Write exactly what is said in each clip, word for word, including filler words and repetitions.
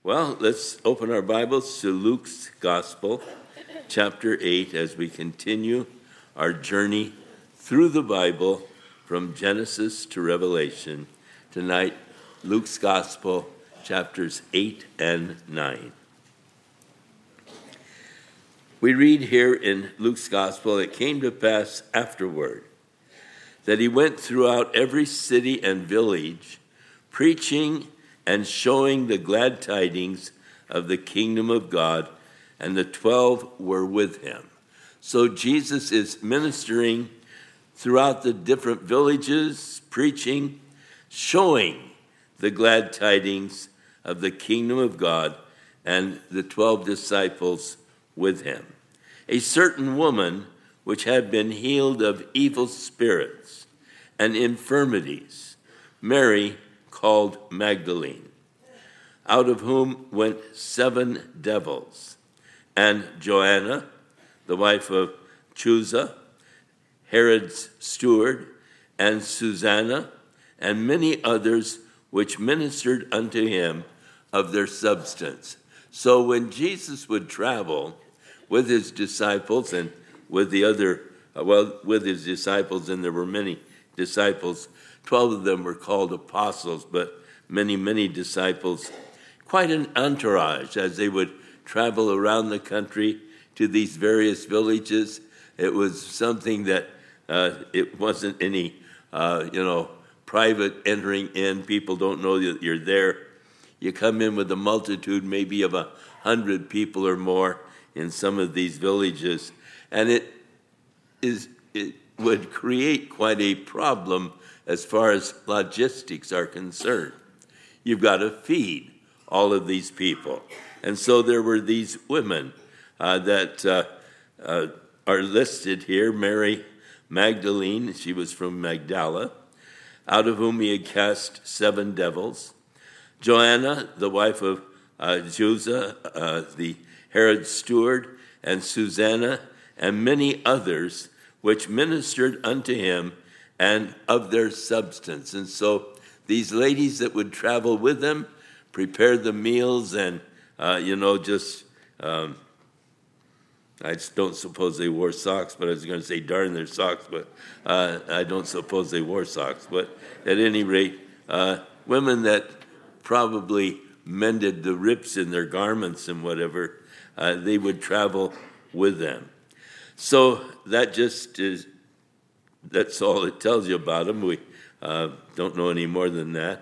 Well, let's open our Bibles to Luke's Gospel, chapter eight, as we continue our journey through the Bible from Genesis to Revelation. Tonight, Luke's Gospel, chapters eight and nine. We read here in Luke's Gospel, it came to pass afterward that he went throughout every city and village, preaching and showing the glad tidings of the kingdom of God, and the twelve were with him. So Jesus is ministering throughout the different villages, preaching, showing the glad tidings of the kingdom of God, and the twelve disciples with him. A certain woman which had been healed of evil spirits and infirmities, Mary called Magdalene, out of whom went seven devils, and Joanna, the wife of Chuza, Herod's steward, and Susanna, and many others which ministered unto him of their substance. So when Jesus would travel with his disciples and with the other, well, with his disciples, and there were many disciples, twelve of them were called apostles, but many, many disciples, quite an entourage as they would travel around the country to these various villages. It was something that uh, it wasn't any, uh, you know, private entering in. People don't know that you're there. You come in with a multitude, maybe of a hundred people or more in some of these villages, and it is it would create quite a problem as far as logistics are concerned. You've got to feed all of these people. And so there were these women uh, that uh, uh, are listed here. Mary Magdalene, she was from Magdala, out of whom he had cast seven devils. Joanna, the wife of uh, Chuza, uh, the Herod's steward, and Susanna, and many others, which ministered unto him and of their substance. And so these ladies that would travel with them prepared the meals, and, uh, you know, just, um, I just don't suppose they wore socks, but I was going to say darn their socks, but uh, I don't suppose they wore socks. But at any rate, uh, women that probably mended the rips in their garments and whatever, uh, they would travel with them. So that just is, that's all it tells you about them. We uh, don't know any more than that.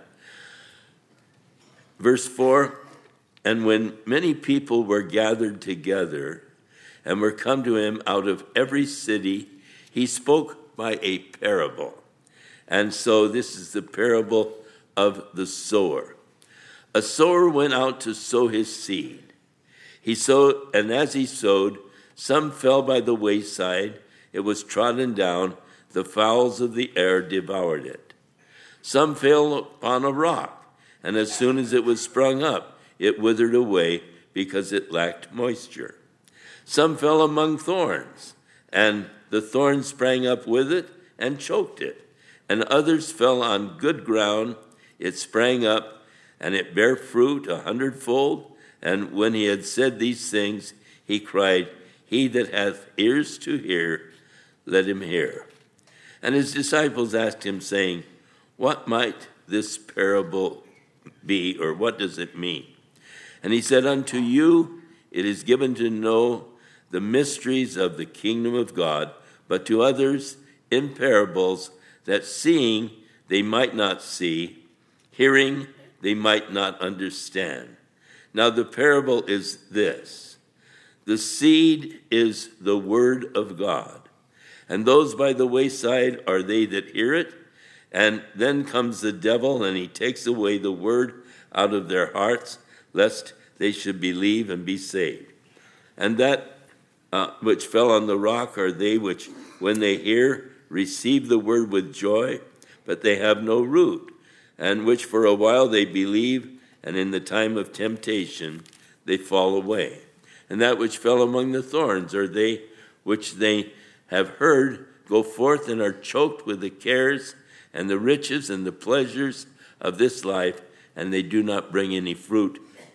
Verse four, and when many people were gathered together and were come to him out of every city, he spoke by a parable. And so this is the parable of the sower. A sower went out to sow his seed. He sowed, and as he sowed, some fell by the wayside, it was trodden down, the fowls of the air devoured it. Some fell upon a rock, and as soon as it was sprung up, it withered away because it lacked moisture. Some fell among thorns, and the thorns sprang up with it and choked it. And others fell on good ground, it sprang up, and it bare fruit a hundredfold. And when he had said these things, he cried, He that hath ears to hear, let him hear. And his disciples asked him, saying, What might this parable be, or what does it mean? And he said, Unto you it is given to know the mysteries of the kingdom of God, but to others in parables, that seeing they might not see, hearing they might not understand. Now the parable is this. The seed is the word of God, and those by the wayside are they that hear it, and then comes the devil, and he takes away the word out of their hearts, lest they should believe and be saved. And that uh, which fell on the rock are they which, when they hear, receive the word with joy, but they have no root, and which for a while they believe, and in the time of temptation they fall away. And that which fell among the thorns are they which they have heard go forth and are choked with the cares and the riches and the pleasures of this life, and they do not bring any fruit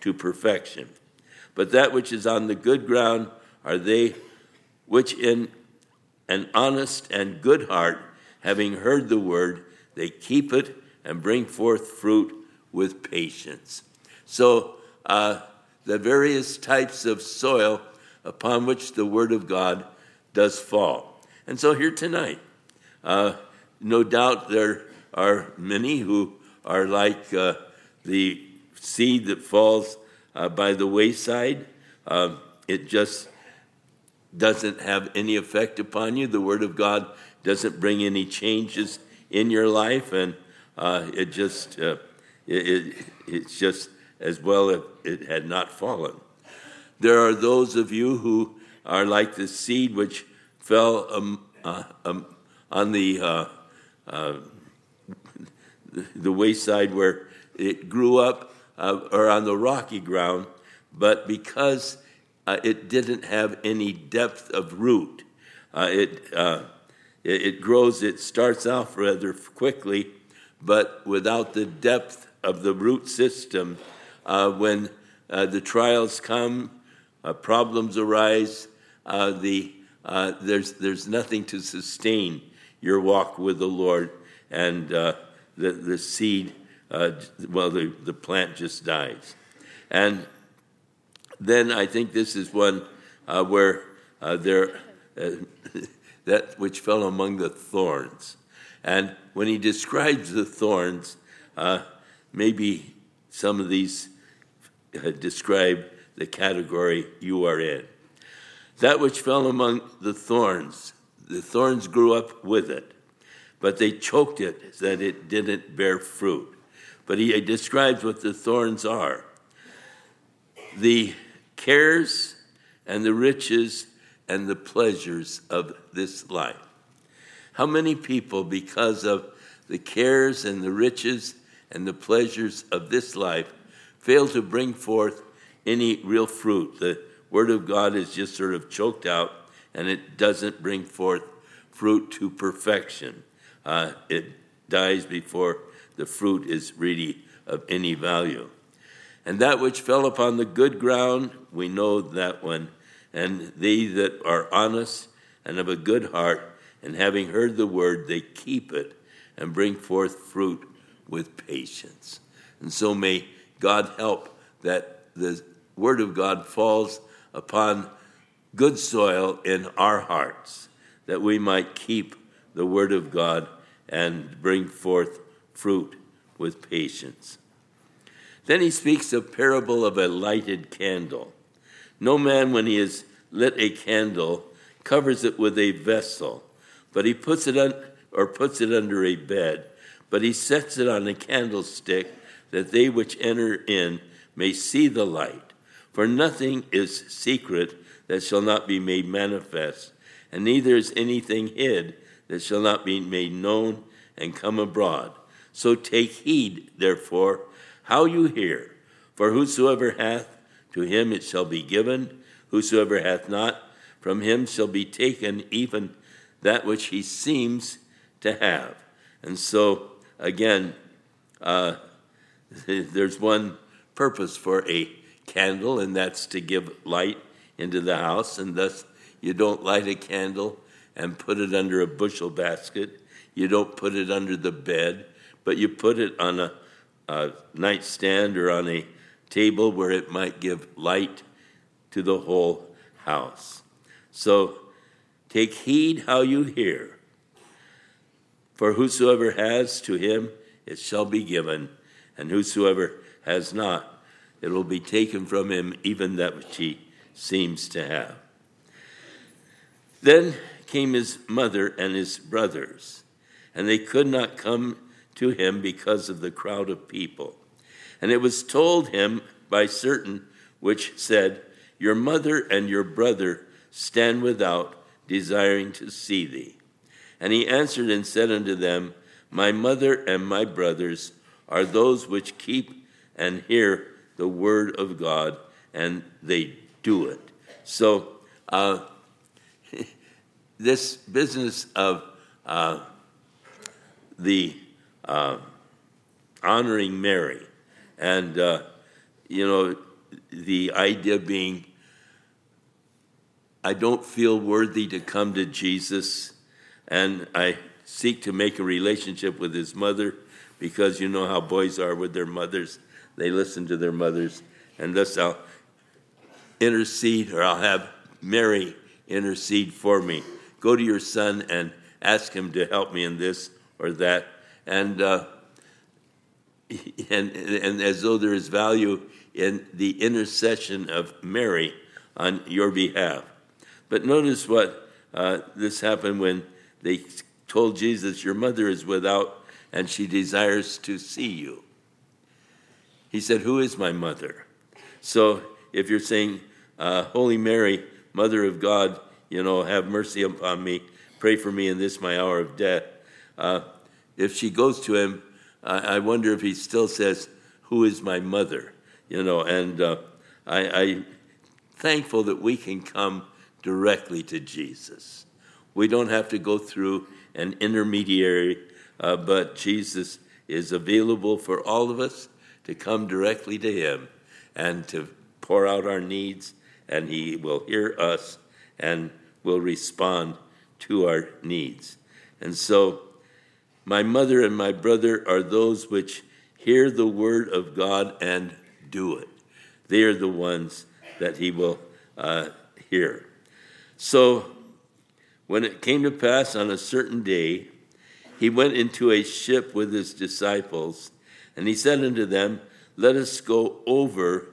to perfection. But that which is on the good ground are they which in an honest and good heart, having heard the word, they keep it and bring forth fruit with patience. So uh, the various types of soil upon which the word of God does fall. And so here tonight, uh, no doubt there are many who are like uh, the seed that falls uh, by the wayside. Uh, it just doesn't have any effect upon you. The word of God doesn't bring any changes in your life, and uh, it just uh, it, it, it's just as well if it had not fallen. There are those of you who are like the seed which fell um, uh, um, on the uh, uh, the wayside where it grew up, uh, or on the rocky ground, but because uh, it didn't have any depth of root, uh, it, uh, it it grows. It starts off rather quickly, but without the depth of the root system, uh, when uh, the trials come, uh, problems arise. Uh, the uh, there's there's nothing to sustain your walk with the Lord, and uh, the the seed, uh, well, the, the plant just dies. And then I think this is one uh, where uh, there uh, that which fell among the thorns. And when he describes the thorns, uh, maybe some of these uh, describe the category you are in. That which fell among the thorns, the thorns grew up with it, but they choked it so that it didn't bear fruit. But he describes what the thorns are. The cares and the riches and the pleasures of this life. How many people, because of the cares and the riches and the pleasures of this life, fail to bring forth any real fruit? The word of God is just sort of choked out, and it doesn't bring forth fruit to perfection. Uh, it dies before the fruit is really of any value. And that which fell upon the good ground, we know that one. And they that are honest and of a good heart, and having heard the word, they keep it and bring forth fruit with patience. And so may God help that the word of God falls upon good soil in our hearts, that we might keep the word of God and bring forth fruit with patience. Then he speaks a parable of a lighted candle. No man, when he has lit a candle, covers it with a vessel, but he puts it on, or puts it under a bed, but he sets it on a candlestick, that they which enter in may see the light. For nothing is secret that shall not be made manifest, and neither is anything hid that shall not be made known and come abroad. So take heed, therefore, how you hear. For whosoever hath, to him it shall be given. Whosoever hath not, from him shall be taken even that which he seems to have. And so, again, uh, there's one purpose for a candle, and that's to give light into the house. And thus, you don't light a candle and put it under a bushel basket. You don't put it under the bed, but you put it on a, a nightstand or on a table where it might give light to the whole house. So take heed how you hear. For whosoever has, to him it shall be given, and whosoever has not, it will be taken from him even that which he seems to have. Then came his mother and his brothers, and they could not come to him because of the crowd of people. And it was told him by certain which said, Your mother and your brother stand without, desiring to see thee. And he answered and said unto them, My mother and my brothers are those which keep and hear the word of God, and they do it. So uh, this business of uh, the uh, honoring Mary, and uh, you know, the idea being, I don't feel worthy to come to Jesus, and I seek to make a relationship with his mother, because you know how boys are with their mothers. They listen to their mothers, and thus I'll intercede, or I'll have Mary intercede for me. Go to your son and ask him to help me in this or that. And uh, and and as though there is value in the intercession of Mary on your behalf. But notice what uh, this happened when they told Jesus, your mother is without and she desires to see you. He said, who is my mother? So if you're saying, uh, Holy Mary, Mother of God, you know, have mercy upon me, pray for me in this my hour of death. Uh, if she goes to him, uh, I wonder if he still says, who is my mother? You know, and uh, I, I'm thankful that we can come directly to Jesus. We don't have to go through an intermediary, uh, but Jesus is available for all of us to come directly to him and to pour out our needs, and he will hear us and will respond to our needs. And so my mother and my brother are those which hear the word of God and do it. They are the ones that he will uh, hear. So when it came to pass on a certain day, he went into a ship with his disciples, and he said unto them, let us go over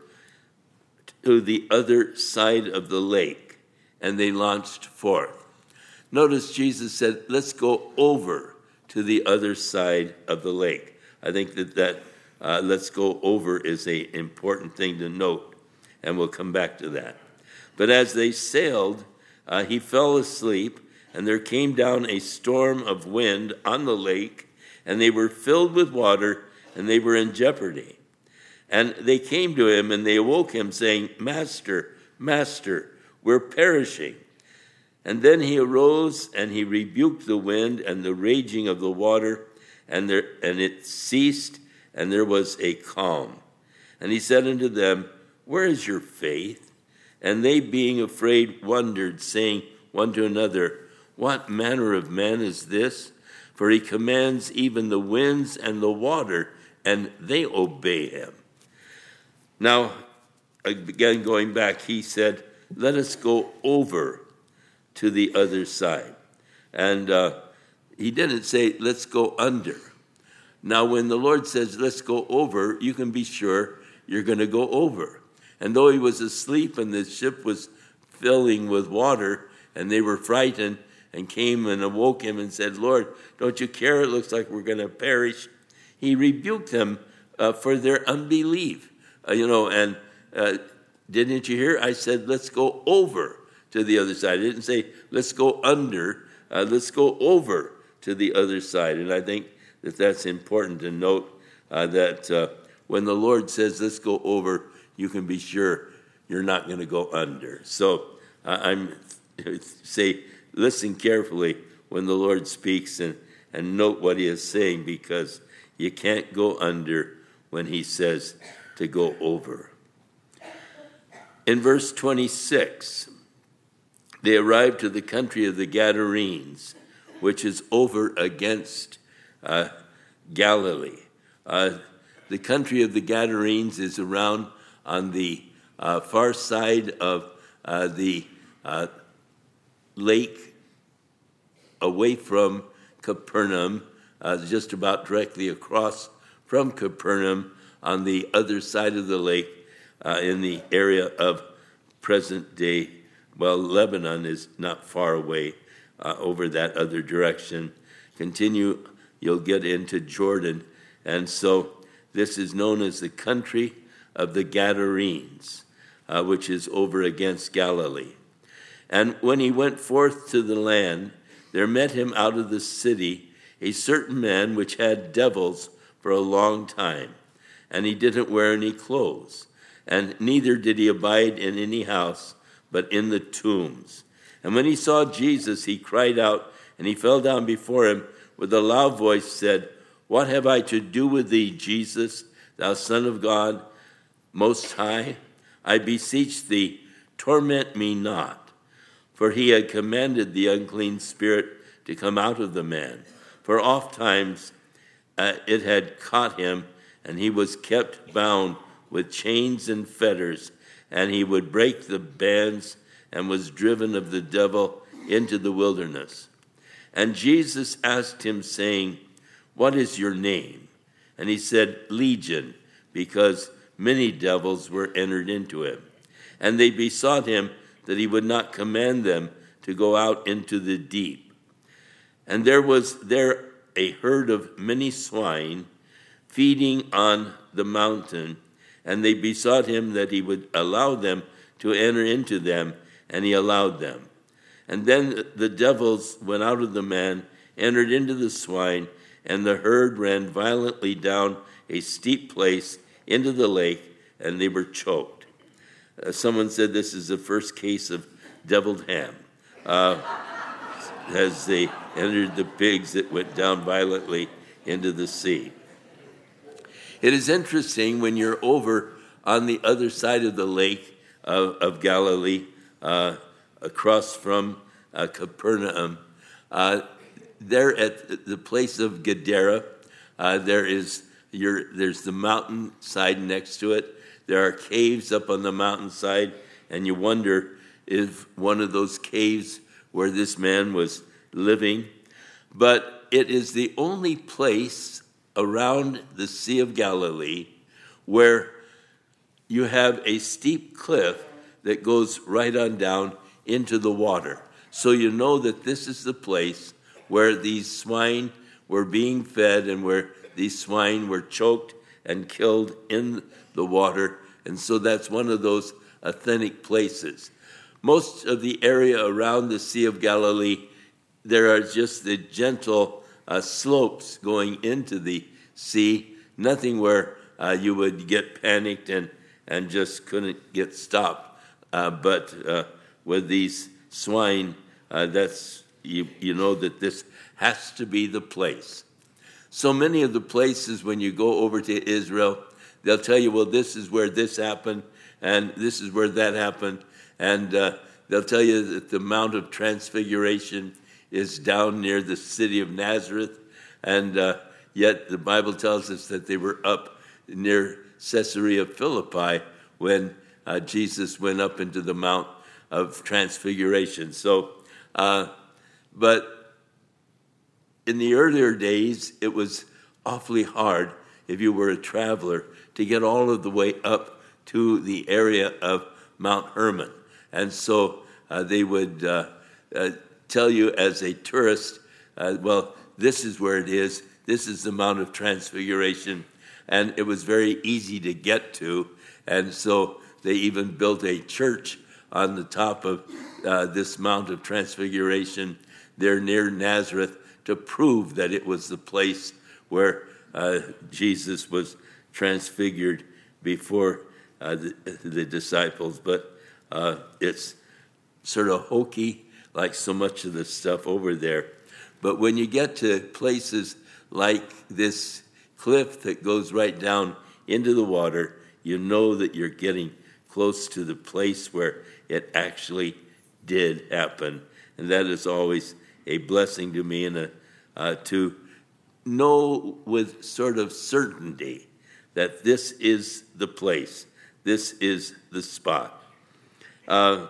to the other side of the lake. And they launched forth. Notice Jesus said, let's go over to the other side of the lake. I think that that uh, let's go over is an important thing to note, and we'll come back to that. But as they sailed, uh, he fell asleep, and there came down a storm of wind on the lake, and they were filled with water, and they were in jeopardy. And they came to him, and they awoke him, saying, Master, Master, we're perishing. And then he arose, and he rebuked the wind and the raging of the water, and there and it ceased, and there was a calm. And he said unto them, where is your faith? And they, being afraid, wondered, saying one to another, what manner of man is this? For he commands even the winds and the water, and they obey him. Now, again, going back, he said, let us go over to the other side. And uh, he didn't say, let's go under. Now, when the Lord says, let's go over, you can be sure you're going to go over. And though he was asleep and the ship was filling with water, and they were frightened and came and awoke him and said, Lord, don't you care? It looks like we're going to perish. He rebuked them uh, for their unbelief. Uh, you know, and uh, didn't you hear? I said, let's go over to the other side. I didn't say, let's go under. Uh, let's go over to the other side. And I think that that's important to note uh, that uh, when the Lord says, let's go over, you can be sure you're not going to go under. So uh, I'm say, listen carefully when the Lord speaks and, and note what he is saying, because you can't go under when he says to go over. In verse twenty-six, they arrived to the country of the Gadarenes, which is over against uh, Galilee. Uh, the country of the Gadarenes is around on the uh, far side of uh, the uh, lake, away from Capernaum, uh, just about directly across from Capernaum, on the other side of the lake, uh, in the area of present-day, well, Lebanon is not far away, uh, over that other direction. Continue, you'll get into Jordan. And so this is known as the country of the Gadarenes, uh, which is over against Galilee. And when he went forth to the land, there met him out of the city a certain man which had devils for a long time, and he didn't wear any clothes, and neither did he abide in any house, but in the tombs. And when he saw Jesus, he cried out, and he fell down before him with a loud voice, said, what have I to do with thee, Jesus, thou Son of God Most High? I beseech thee, torment me not. For he had commanded the unclean spirit to come out of the man. For oft times uh, it had caught him, and he was kept bound with chains and fetters, and he would break the bands, and was driven of the devil into the wilderness. And Jesus asked him, saying, What is your name? And he said, Legion, because many devils were entered into him. And they besought him that he would not command them to go out into the deep. And there was there a herd of many swine feeding on the mountain, and they besought him that he would allow them to enter into them, and he allowed them. And then the devils went out of the man, entered into the swine, and the herd ran violently down a steep place into the lake, and they were choked. Uh, someone said this is the first case of deviled ham. Uh, as they entered the pigs that went down violently into the sea. It is interesting when you're over on the other side of the lake of, of Galilee, uh, across from uh, Capernaum, uh, there at the place of Gadara, uh, there is your, there's the mountainside next to it. There are caves up on the mountainside, and you wonder if one of those caves where this man was living. But it is the only place around the Sea of Galilee where you have a steep cliff that goes right on down into the water. So you know that this is the place where these swine were being fed and where these swine were choked and killed in the water. And so that's one of those authentic places. Most of the area around the Sea of Galilee, there are just the gentle uh, slopes going into the sea, nothing where uh, you would get panicked and, and just couldn't get stopped. Uh, but uh, with these swine, uh, that's you, you know that this has to be the place. So many of the places when you go over to Israel, they'll tell you, well, this is where this happened, and this is where that happened. And uh, they'll tell you that the Mount of Transfiguration is down near the city of Nazareth. And uh, yet the Bible tells us that they were up near Caesarea Philippi when uh, Jesus went up into the Mount of Transfiguration. So, uh, but in the earlier days, it was awfully hard if you were a traveler to get all of the way up to the area of Mount Hermon. And so uh, they would uh, uh, tell you as a tourist, uh, well, this is where it is. This is the Mount of Transfiguration. And it was very easy to get to. And so they even built a church on the top of uh, this Mount of Transfiguration there near Nazareth to prove that it was the place where uh, Jesus was transfigured before uh, the, the disciples. But Uh, it's sort of hokey, like so much of the stuff over there. But when you get to places like this cliff that goes right down into the water, you know that you're getting close to the place where it actually did happen. And that is always a blessing to me, and a, uh, to know with sort of certainty that this is the place, this is the spot. Uh,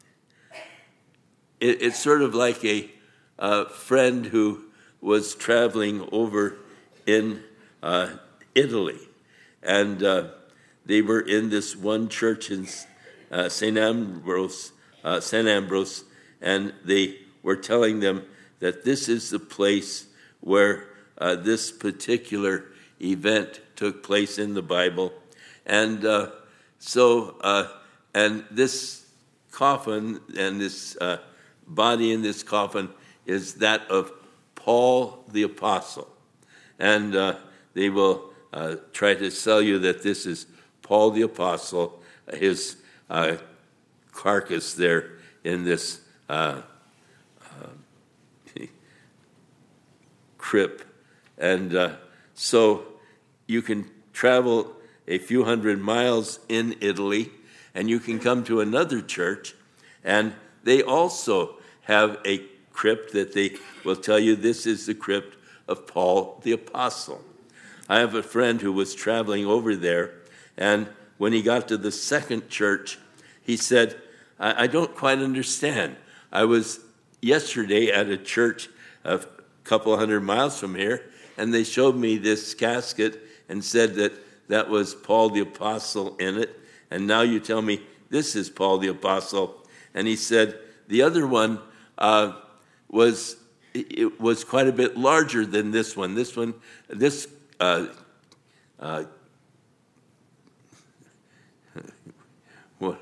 it, it's sort of like a uh, friend who was traveling over in uh, Italy, and uh, they were in this one church in uh, Saint Ambrose, uh, Saint Ambrose, and they were telling them that this is the place where uh, this particular event took place in the Bible, and uh, so uh, and this coffin and this uh, body in this coffin is that of Paul the Apostle. And uh, they will uh, try to sell you that this is Paul the Apostle, his uh, carcass there in this uh, uh, crypt. And uh, so you can travel a few hundred miles in Italy, and you can come to another church, and they also have a crypt that they will tell you this is the crypt of Paul the Apostle. I have a friend who was traveling over there, and when he got to the second church, he said, I, I don't quite understand. I was yesterday at a church a couple hundred miles from here, and they showed me this casket and said that that was Paul the Apostle in it, and now you tell me this is Paul the Apostle. And he said the other one uh, was it was quite a bit larger than this one. This one, this uh, uh, what,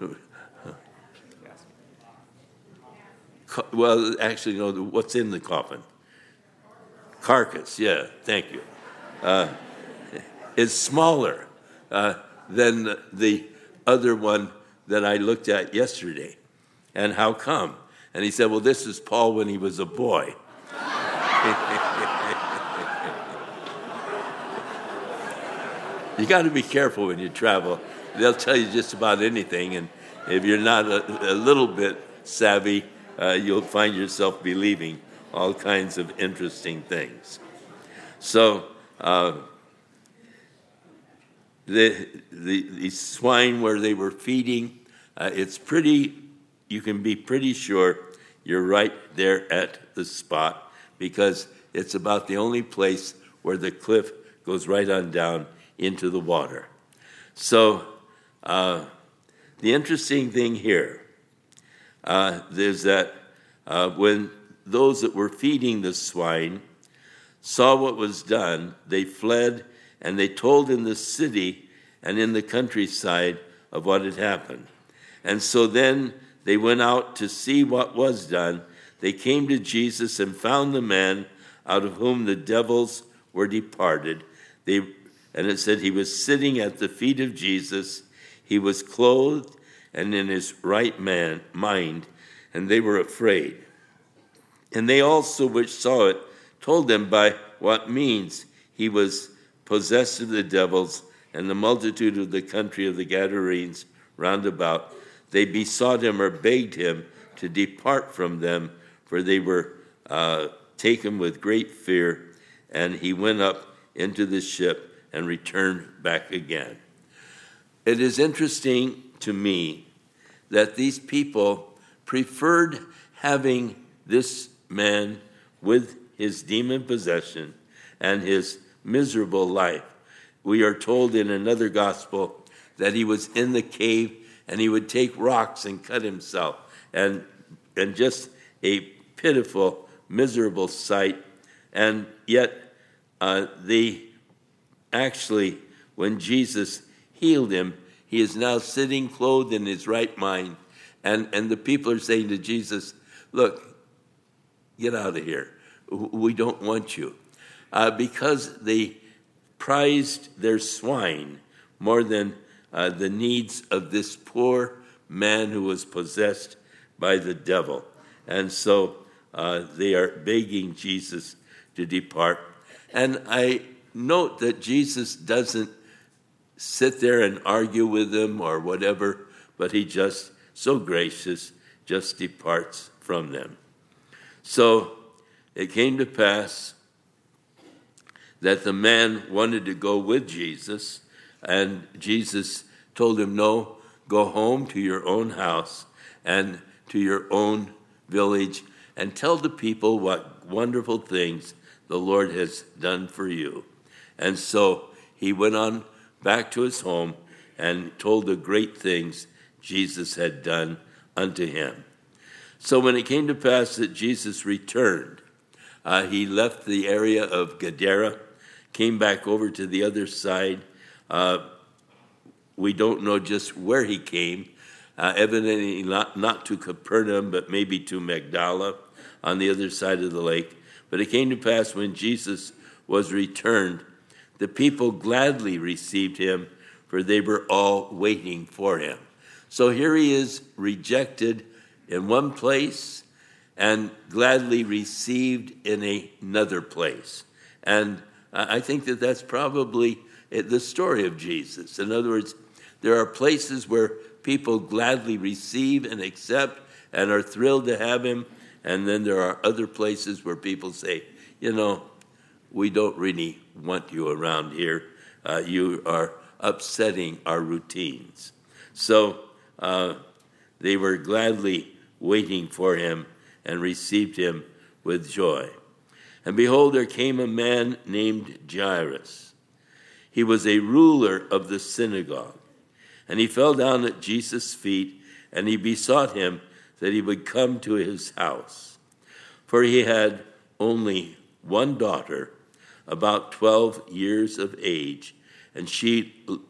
well, actually, no. What's in the coffin? Carcass. Yeah, thank you. Uh, is smaller uh, than the, the other one that I looked at yesterday. And how come? And he said, well, this is Paul when he was a boy. You got to be careful when you travel. They'll tell you just about anything, and if you're not a, a little bit savvy, uh, you'll find yourself believing all kinds of interesting things. So uh, the, the the swine where they were feeding, uh, it's pretty, you can be pretty sure you're right there at the spot, because it's about the only place where the cliff goes right on down into the water. So uh, the interesting thing here uh, is that uh, when those that were feeding the swine saw what was done, they fled, and they told in the city and in the countryside of what had happened. And so then they went out to see what was done. They came to Jesus and found the man out of whom the devils were departed. They, and it said he was sitting at the feet of Jesus. He was clothed and in his right man, mind, and they were afraid. And they also which saw it told them by what means he was possessed of the devils, and the multitude of the country of the Gadarenes round about, they besought him or begged him to depart from them, for they were uh, taken with great fear. And he went up into the ship and returned back again. It is interesting to me that these people preferred having this man with his demon possession and his miserable life. We are told in another gospel that he was in the cave and he would take rocks and cut himself, and and just a pitiful, miserable sight. And yet uh, they actually, when Jesus healed him, he is now sitting clothed in his right mind, and, and the people are saying to Jesus, look, get out of here. We don't want you. Uh, because they prized their swine more than uh, the needs of this poor man who was possessed by the devil. And so uh, they are begging Jesus to depart. And I note that Jesus doesn't sit there and argue with them or whatever, but he just, so gracious, just departs from them. So it came to pass that the man wanted to go with Jesus, and Jesus told him, no, go home to your own house and to your own village and tell the people what wonderful things the Lord has done for you. And so he went on back to his home and told the great things Jesus had done unto him. So when it came to pass that Jesus returned, uh, he left the area of Gadara, came back over to the other side. Uh, we don't know just where he came, uh, evidently not, not to Capernaum, but maybe to Magdala on the other side of the lake. But it came to pass when Jesus was returned, the people gladly received him, for they were all waiting for him. So here he is, rejected in one place and gladly received in another place. And I think that that's probably the story of Jesus. In other words, there are places where people gladly receive and accept and are thrilled to have him. And then there are other places where people say, you know, we don't really want you around here. Uh, you are upsetting our routines. So uh, they were gladly waiting for him and received him with joy. And behold, there came a man named Jairus. He was a ruler of the synagogue. And he fell down at Jesus' feet, and he besought him that he would come to his house. For he had only one daughter, about twelve years of age, and she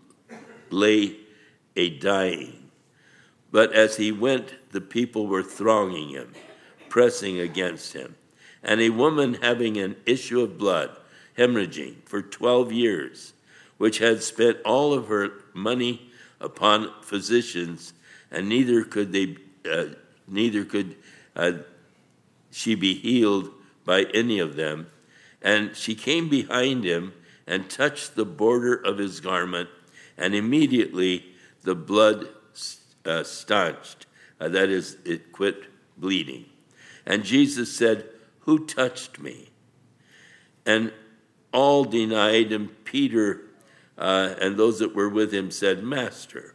lay a dying. But as he went, the people were thronging him, pressing against him. And a woman having an issue of blood, hemorrhaging for twelve years, which had spent all of her money upon physicians, and neither could they, uh, neither could uh, she be healed by any of them. And she came behind him and touched the border of his garment, and immediately the blood uh, stanched. Uh, that is, it quit bleeding. And Jesus said, "Who touched me?" And all denied, and Peter uh, and those that were with him said, "Master,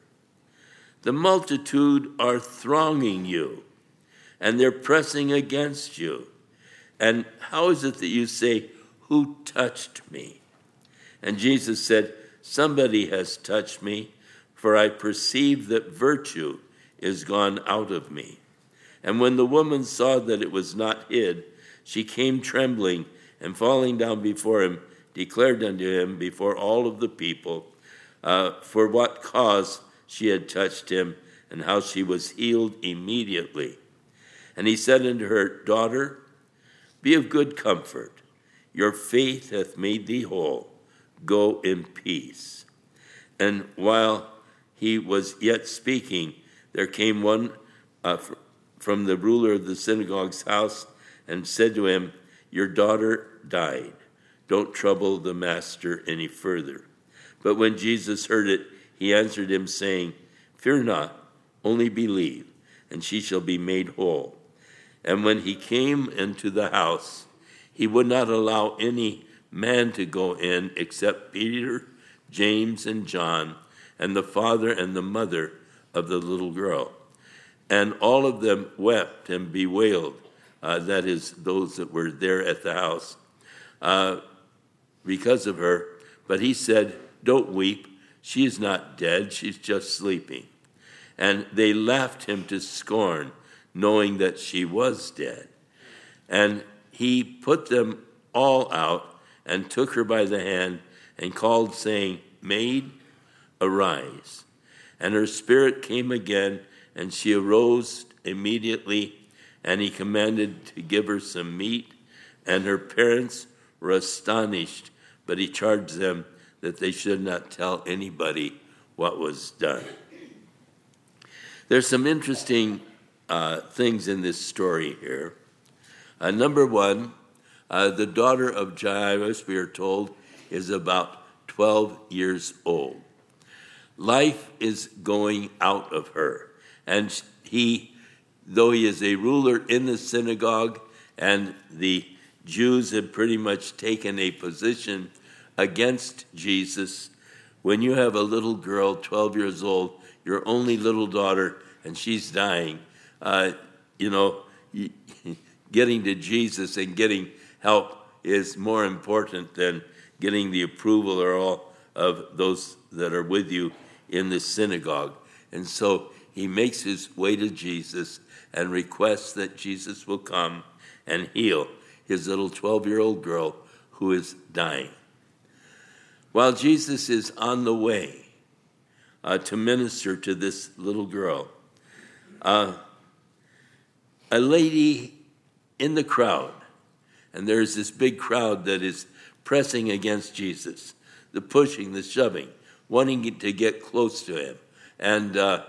the multitude are thronging you, and they're pressing against you. And how is it that you say, 'Who touched me?'" And Jesus said, "Somebody has touched me, for I perceive that virtue is gone out of me." And when the woman saw that it was not hid, she came trembling, and falling down before him, declared unto him before all of the people uh, for what cause she had touched him, and how she was healed immediately. And he said unto her, "Daughter, be of good comfort. Your faith hath made thee whole. Go in peace." And while he was yet speaking, there came one uh, from the ruler of the synagogue's house and said to him, "Your daughter died. Don't trouble the master any further." But when Jesus heard it, he answered him, saying, "Fear not, only believe, and she shall be made whole." And when he came into the house, he would not allow any man to go in except Peter, James, and John, and the father and the mother of the little girl. And all of them wept and bewailed, uh, that is, those that were there at the house, uh, because of her. But he said, "Don't weep. She is not dead. She's just sleeping." And they laughed him to scorn, knowing that she was dead. And he put them all out and took her by the hand and called, saying, "Maid, arise." And her spirit came again, and she arose immediately, and he commanded to give her some meat. And her parents were astonished, but he charged them that they should not tell anybody what was done. There's some interesting uh, things in this story here. Uh, number one, uh, the daughter of Jairus, we are told, is about twelve years old. Life is going out of her. And he, though he is a ruler in the synagogue, and the Jews had pretty much taken a position against Jesus, when you have a little girl, twelve years old, your only little daughter, and she's dying, uh, you know, getting to Jesus and getting help is more important than getting the approval or all of those that are with you in the synagogue. And so he makes his way to Jesus and requests that Jesus will come and heal his little twelve-year-old girl who is dying. While Jesus is on the way uh, to minister to this little girl, uh, a lady in the crowd, and there's this big crowd that is pressing against Jesus, the pushing, the shoving, wanting to get close to him. And uh,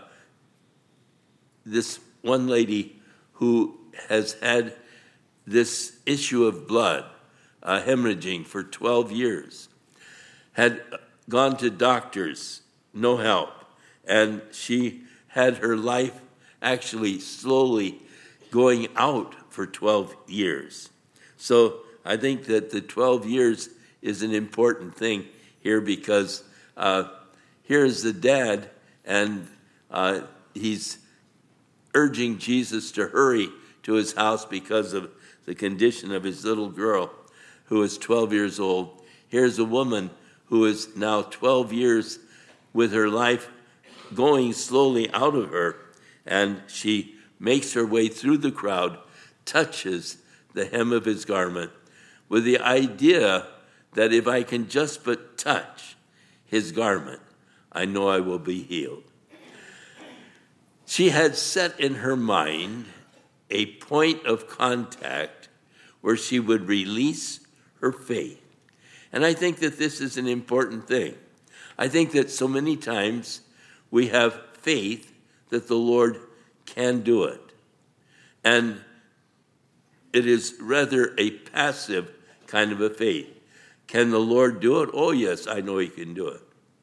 this one lady who has had this issue of blood, uh, hemorrhaging for twelve years, had gone to doctors, no help, and she had her life actually slowly going out for twelve years. So I think that the twelve years is an important thing here, because uh, here is the dad, and uh, he's urging Jesus to hurry to his house because of the condition of his little girl, who is twelve years old. Here's a woman who is now twelve years with her life going slowly out of her, and she makes her way through the crowd, touches the hem of his garment, with the idea that if I can just but touch his garment, I know I will be healed. She had set in her mind a point of contact where she would release her faith. And I think that this is an important thing. I think that so many times we have faith that the Lord can do it. And it is rather a passive kind of a faith. Can the Lord do it? Oh, yes, I know he can do it.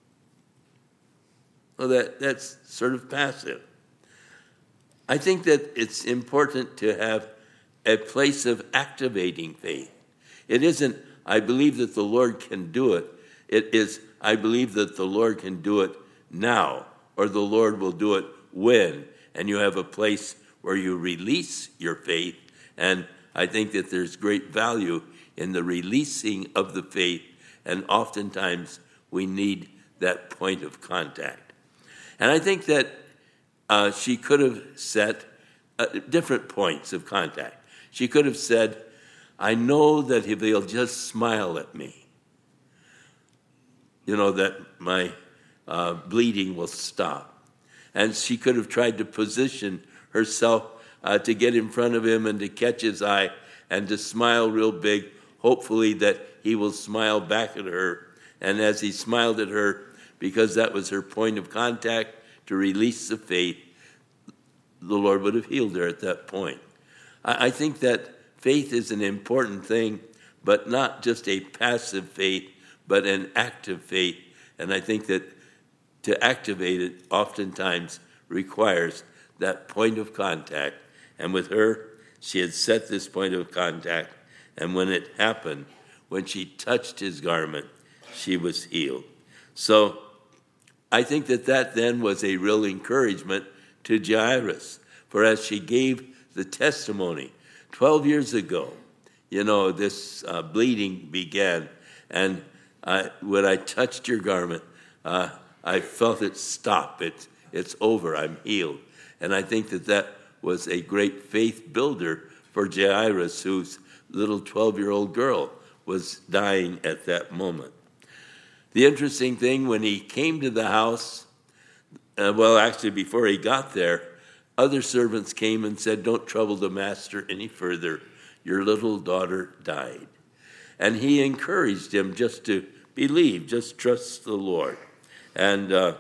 Well, that, that's sort of passive. I think that it's important to have a place of activating faith. It isn't, I believe that the Lord can do it. It is, I believe that the Lord can do it now, or the Lord will do it when. And you have a place where you release your faith. And I think that there's great value in the releasing of the faith. And oftentimes we need that point of contact. And I think that uh, she could have set uh, different points of contact. She could have said, I know that if he'll just smile at me, you know, that my uh, bleeding will stop. And she could have tried to position herself uh, to get in front of him and to catch his eye and to smile real big, hopefully that he will smile back at her. And as he smiled at her, because that was her point of contact to release the faith, the Lord would have healed her at that point. I, I think that faith is an important thing, but not just a passive faith, but an active faith. And I think that to activate it oftentimes requires that point of contact. And with her, she had set this point of contact. And when it happened, when she touched his garment, she was healed. So I think that that then was a real encouragement to Jairus. For as she gave the testimony, twelve years ago, you know, this uh, bleeding began. And I, when I touched your garment, uh, I felt it stop. It, it's over. I'm healed. And I think that that was a great faith builder for Jairus, whose little twelve-year-old girl was dying at that moment. The interesting thing, when he came to the house, uh, well, actually, before he got there, other servants came and said, don't trouble the master any further. Your little daughter died. And he encouraged him just to believe, just trust the Lord. And uh,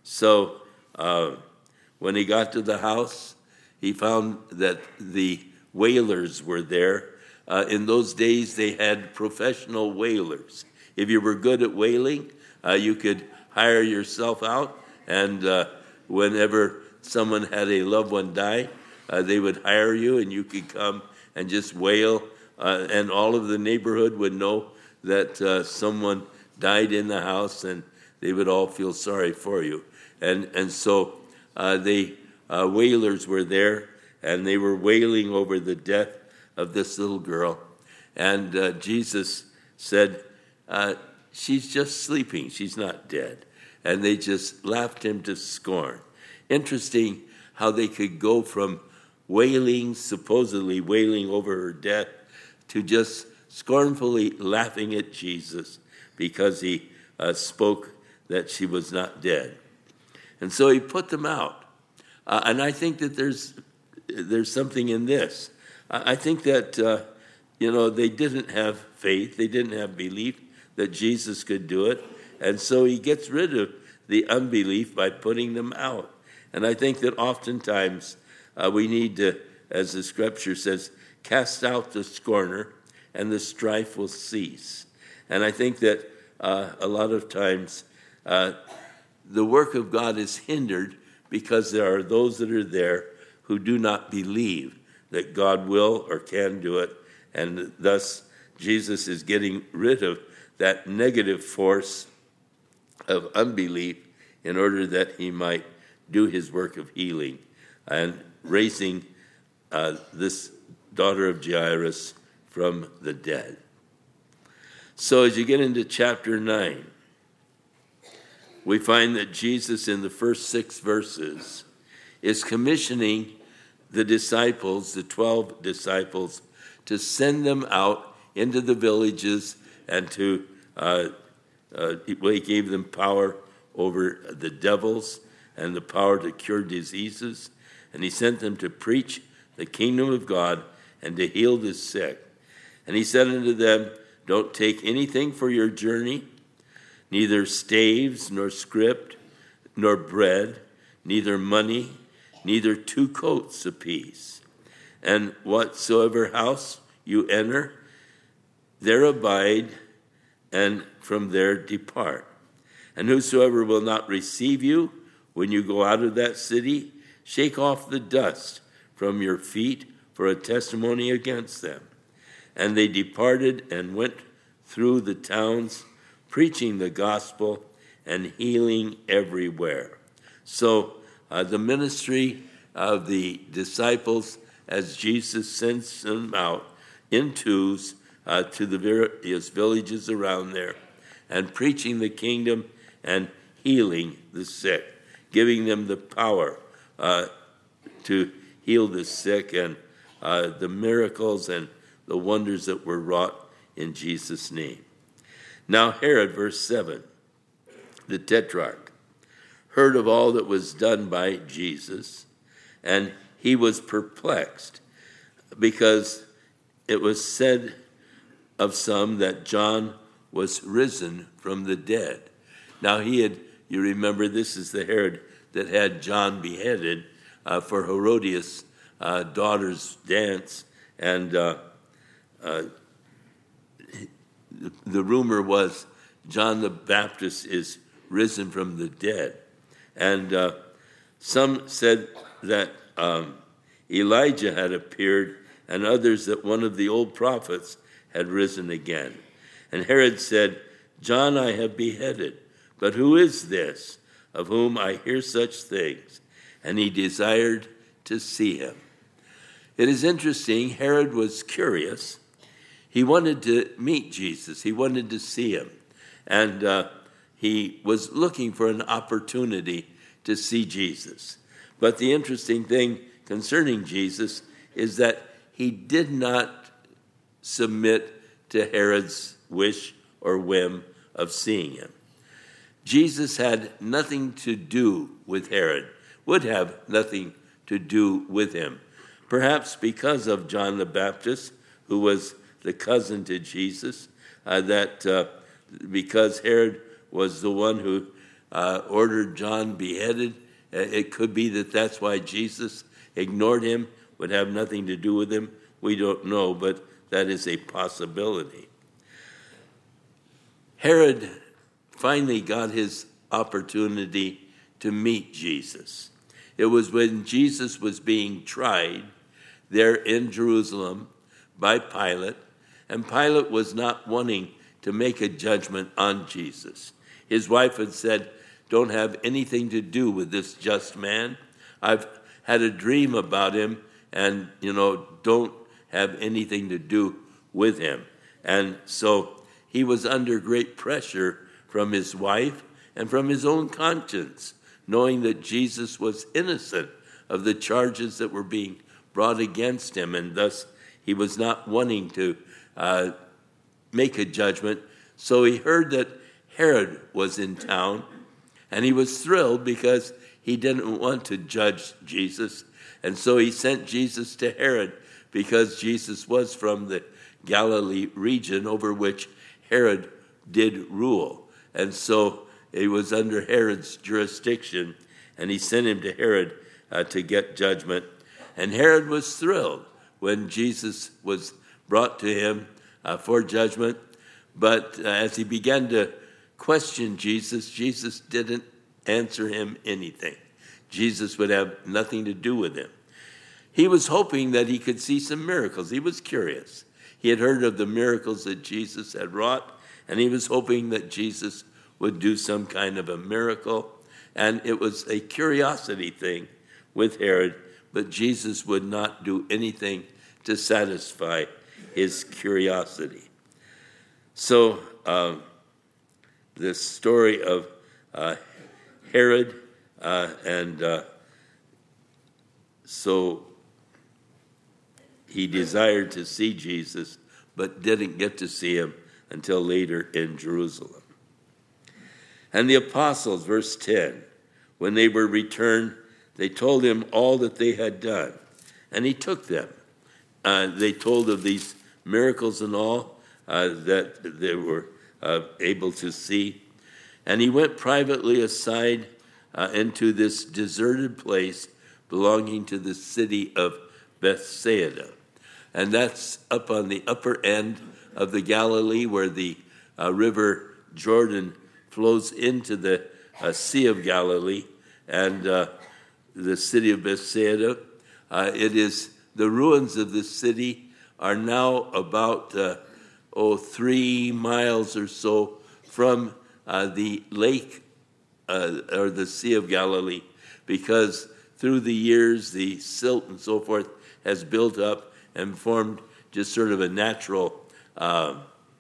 so uh, when he got to the house, he found that the wailers were there. Uh, in those days, they had professional wailers. If you were good at wailing, uh, you could hire yourself out, and uh, whenever someone had a loved one die, uh, they would hire you, and you could come and just wail, uh, and all of the neighborhood would know that uh, someone died in the house, and they would all feel sorry for you. And and so uh, the uh, wailers were there, and they were wailing over the death of this little girl. And uh, Jesus said, uh, she's just sleeping, she's not dead. And they just laughed him to scorn. Interesting how they could go from wailing, supposedly wailing over her death, to just scornfully laughing at Jesus because he uh, spoke that she was not dead. And so he put them out. Uh, and I think that there's there's something in this. I, I think that, uh, you know, they didn't have faith. They didn't have belief that Jesus could do it. And so he gets rid of the unbelief by putting them out. And I think that oftentimes uh, we need to, as the scripture says, cast out the scorner and the strife will cease. And I think that uh, a lot of times uh, the work of God is hindered because there are those that are there who do not believe that God will or can do it, and thus Jesus is getting rid of that negative force of unbelief in order that he might do his work of healing and raising uh, this daughter of Jairus from the dead. So as you get into chapter nine, we find that Jesus in the first six verses is commissioning the disciples, the twelve disciples, to send them out into the villages and to, uh, uh, he gave them power over the devils and the power to cure diseases. And he sent them to preach the kingdom of God and to heal the sick. And he said unto them, don't take anything for your journey, neither staves, nor script, nor bread, neither money, neither two coats apiece. And whatsoever house you enter, there abide, and from there depart. And whosoever will not receive you when you go out of that city, shake off the dust from your feet for a testimony against them. And they departed and went through the towns, preaching the gospel and healing everywhere. So uh, the ministry of the disciples, as Jesus sends them out in twos uh, to the various villages around there, and preaching the kingdom and healing the sick, giving them the power uh, to heal the sick, and uh, the miracles and the wonders that were wrought in Jesus' name. Now Herod, verse seven, the tetrarch, heard of all that was done by Jesus, and he was perplexed, because it was said of some that John was risen from the dead. Now he had, you remember, this is the Herod that had John beheaded uh, for Herodias' uh, daughter's dance, and uh, uh, the rumor was John the Baptist is risen from the dead. And uh, some said that um, Elijah had appeared, and others that one of the old prophets had risen again. And Herod said, John I have beheaded, but who is this of whom I hear such things? And he desired to see him. It is interesting, Herod was curious. He wanted to meet Jesus. He wanted to see him. And uh, he was looking for an opportunity to see Jesus. But the interesting thing concerning Jesus is that he did not submit to Herod's wish or whim of seeing him. Jesus had nothing to do with Herod, would have nothing to do with him. Perhaps because of John the Baptist, who was the cousin to Jesus, uh, that uh, because Herod was the one who uh, ordered John beheaded, uh, it could be that that's why Jesus ignored him, would have nothing to do with him. We don't know, but that is a possibility. Herod finally got his opportunity to meet Jesus. It was when Jesus was being tried there in Jerusalem by Pilate, and Pilate was not wanting to make a judgment on Jesus. His wife had said, don't have anything to do with this just man. I've had a dream about him, and, you know, don't have anything to do with him. And so he was under great pressure from his wife and from his own conscience, knowing that Jesus was innocent of the charges that were being brought against him, and thus he was not wanting to uh, make a judgment. So he heard that Herod was in town, and he was thrilled because he didn't want to judge Jesus. And so he sent Jesus to Herod, because Jesus was from the Galilee region over which Herod did rule. And so he was under Herod's jurisdiction, and he sent him to Herod uh, to get judgment. And Herod was thrilled when Jesus was brought to him uh, for judgment. But uh, as he began to question Jesus, Jesus didn't answer him anything. Jesus would have nothing to do with him. He was hoping that he could see some miracles. He was curious. He had heard of the miracles that Jesus had wrought, and he was hoping that Jesus would do some kind of a miracle. And it was a curiosity thing with Herod, but Jesus would not do anything to satisfy his curiosity. So uh, the story of uh, Herod, uh, and uh, so he desired to see Jesus, but didn't get to see him until later in Jerusalem. And the apostles, verse ten, when they were returned, they told him all that they had done, and he took them. Uh, they told of these miracles and all uh, that they were uh, able to see. And he went privately aside uh, into this deserted place belonging to the city of Bethsaida. And that's up on the upper end of the Galilee, where the uh, river Jordan flows into the uh, Sea of Galilee, and uh, the city of Bethsaida. Uh, it is the ruins of the city are now about uh, oh three miles or so from uh, the lake uh, or the Sea of Galilee, because through the years the silt and so forth has built up and formed just sort of a natural uh,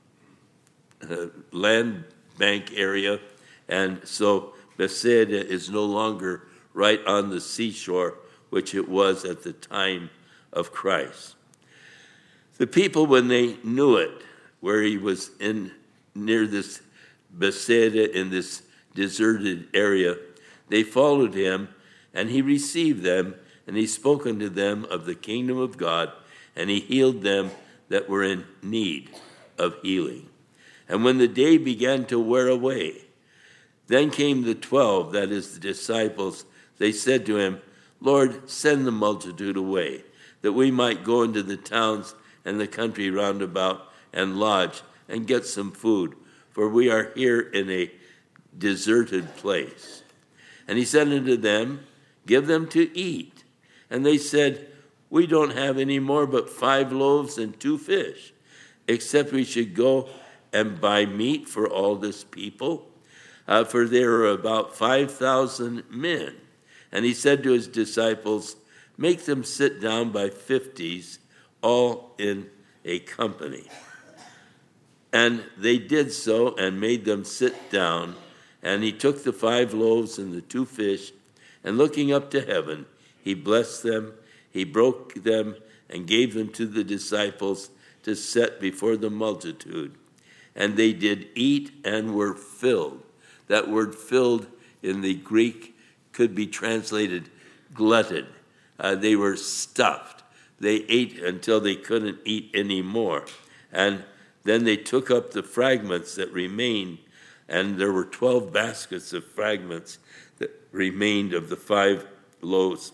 uh, land bank area, and so Bethsaida is no longer right on the seashore, which it was at the time of Christ. The people, when they knew it, where he was in near this Bethsaida in this deserted area, they followed him, and he received them, and he spoke unto them of the kingdom of God, and he healed them that were in need of healing. And when the day began to wear away, then came the twelve, that is, the disciples. They said to him, Lord, send the multitude away, that we might go into the towns and the country round about and lodge and get some food, for we are here in a deserted place. And he said unto them, give them to eat. And they said, we don't have any more but five loaves and two fish, except we should go and buy meat for all this people, uh, for there are about five thousand men. And he said to his disciples, make them sit down by fifties, all in a company. And they did so and made them sit down. And he took the five loaves and the two fish, and looking up to heaven, he blessed them, he broke them, and gave them to the disciples to set before the multitude. And they did eat and were filled. That word filled in the Greek could be translated glutted. Uh, they were stuffed. They ate until they couldn't eat anymore. And then they took up the fragments that remained, and there were twelve baskets of fragments that remained of the five loaves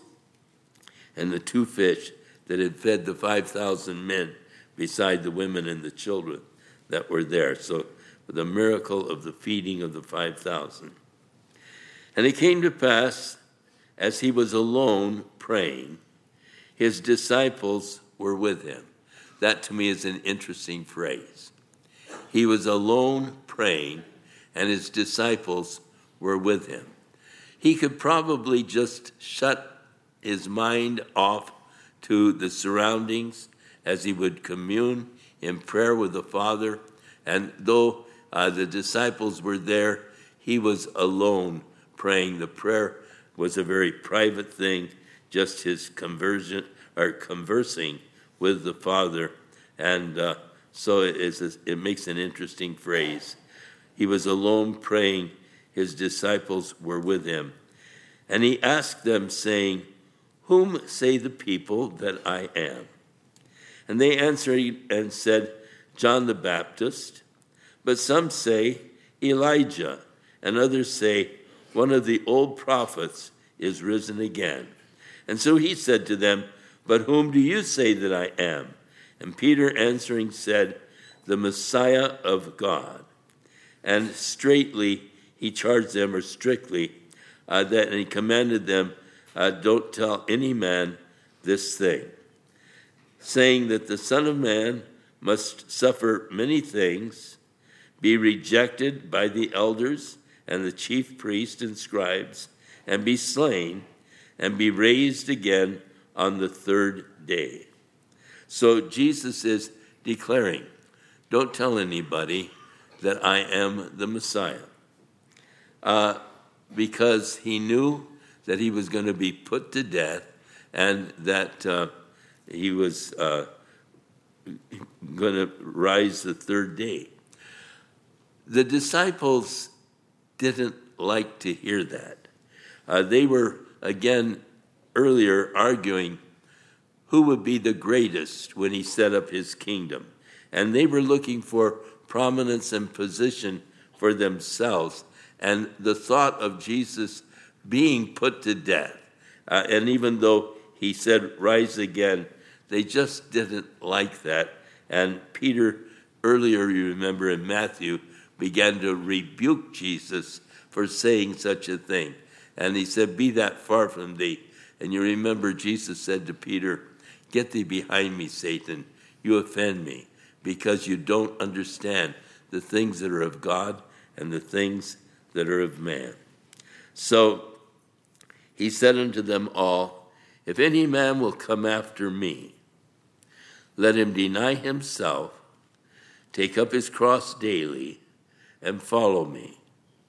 and the two fish that had fed the five thousand men, beside the women and the children that were there. So the miracle of the feeding of the five thousand. And it came to pass, as he was alone praying, his disciples were with him. That to me is an interesting phrase. He was alone praying, and his disciples were with him. He could probably just shut his mind off to the surroundings as he would commune in prayer with the Father. And though uh, the disciples were there, he was alone praying. The prayer was a very private thing, just his conversion or conversing with the Father. And uh, so it, is a, it makes an interesting phrase. He was alone praying, his disciples were with him. And he asked them, saying, whom say the people that I am? And they answered and said, John the Baptist, but some say Elijah, and others say one of the old prophets is risen again. And so he said to them, but whom do you say that I am? And Peter answering said, the Messiah of God. And straightly he charged them, or strictly, uh, that and he commanded them uh, don't tell any man this thing, saying that the Son of Man must suffer many things, be rejected by the elders and the chief priests and scribes, and be slain, and be raised again on the third day. So Jesus is declaring, don't tell anybody that I am the Messiah. Uh, because he knew that he was going to be put to death and that uh, he was uh, going to rise the third day. The disciples didn't like to hear that. Uh, they were, again, earlier arguing who would be the greatest when he set up his kingdom. And they were looking for prominence and position for themselves. And the thought of Jesus being put to death, uh, and even though he said, rise again, they just didn't like that. And Peter, earlier, you remember in Matthew, began to rebuke Jesus for saying such a thing. And he said, be that far from thee. And you remember Jesus said to Peter, get thee behind me, Satan. You offend me because you don't understand the things that are of God and the things that are of man. So he said unto them all, if any man will come after me, let him deny himself, take up his cross daily, and follow me.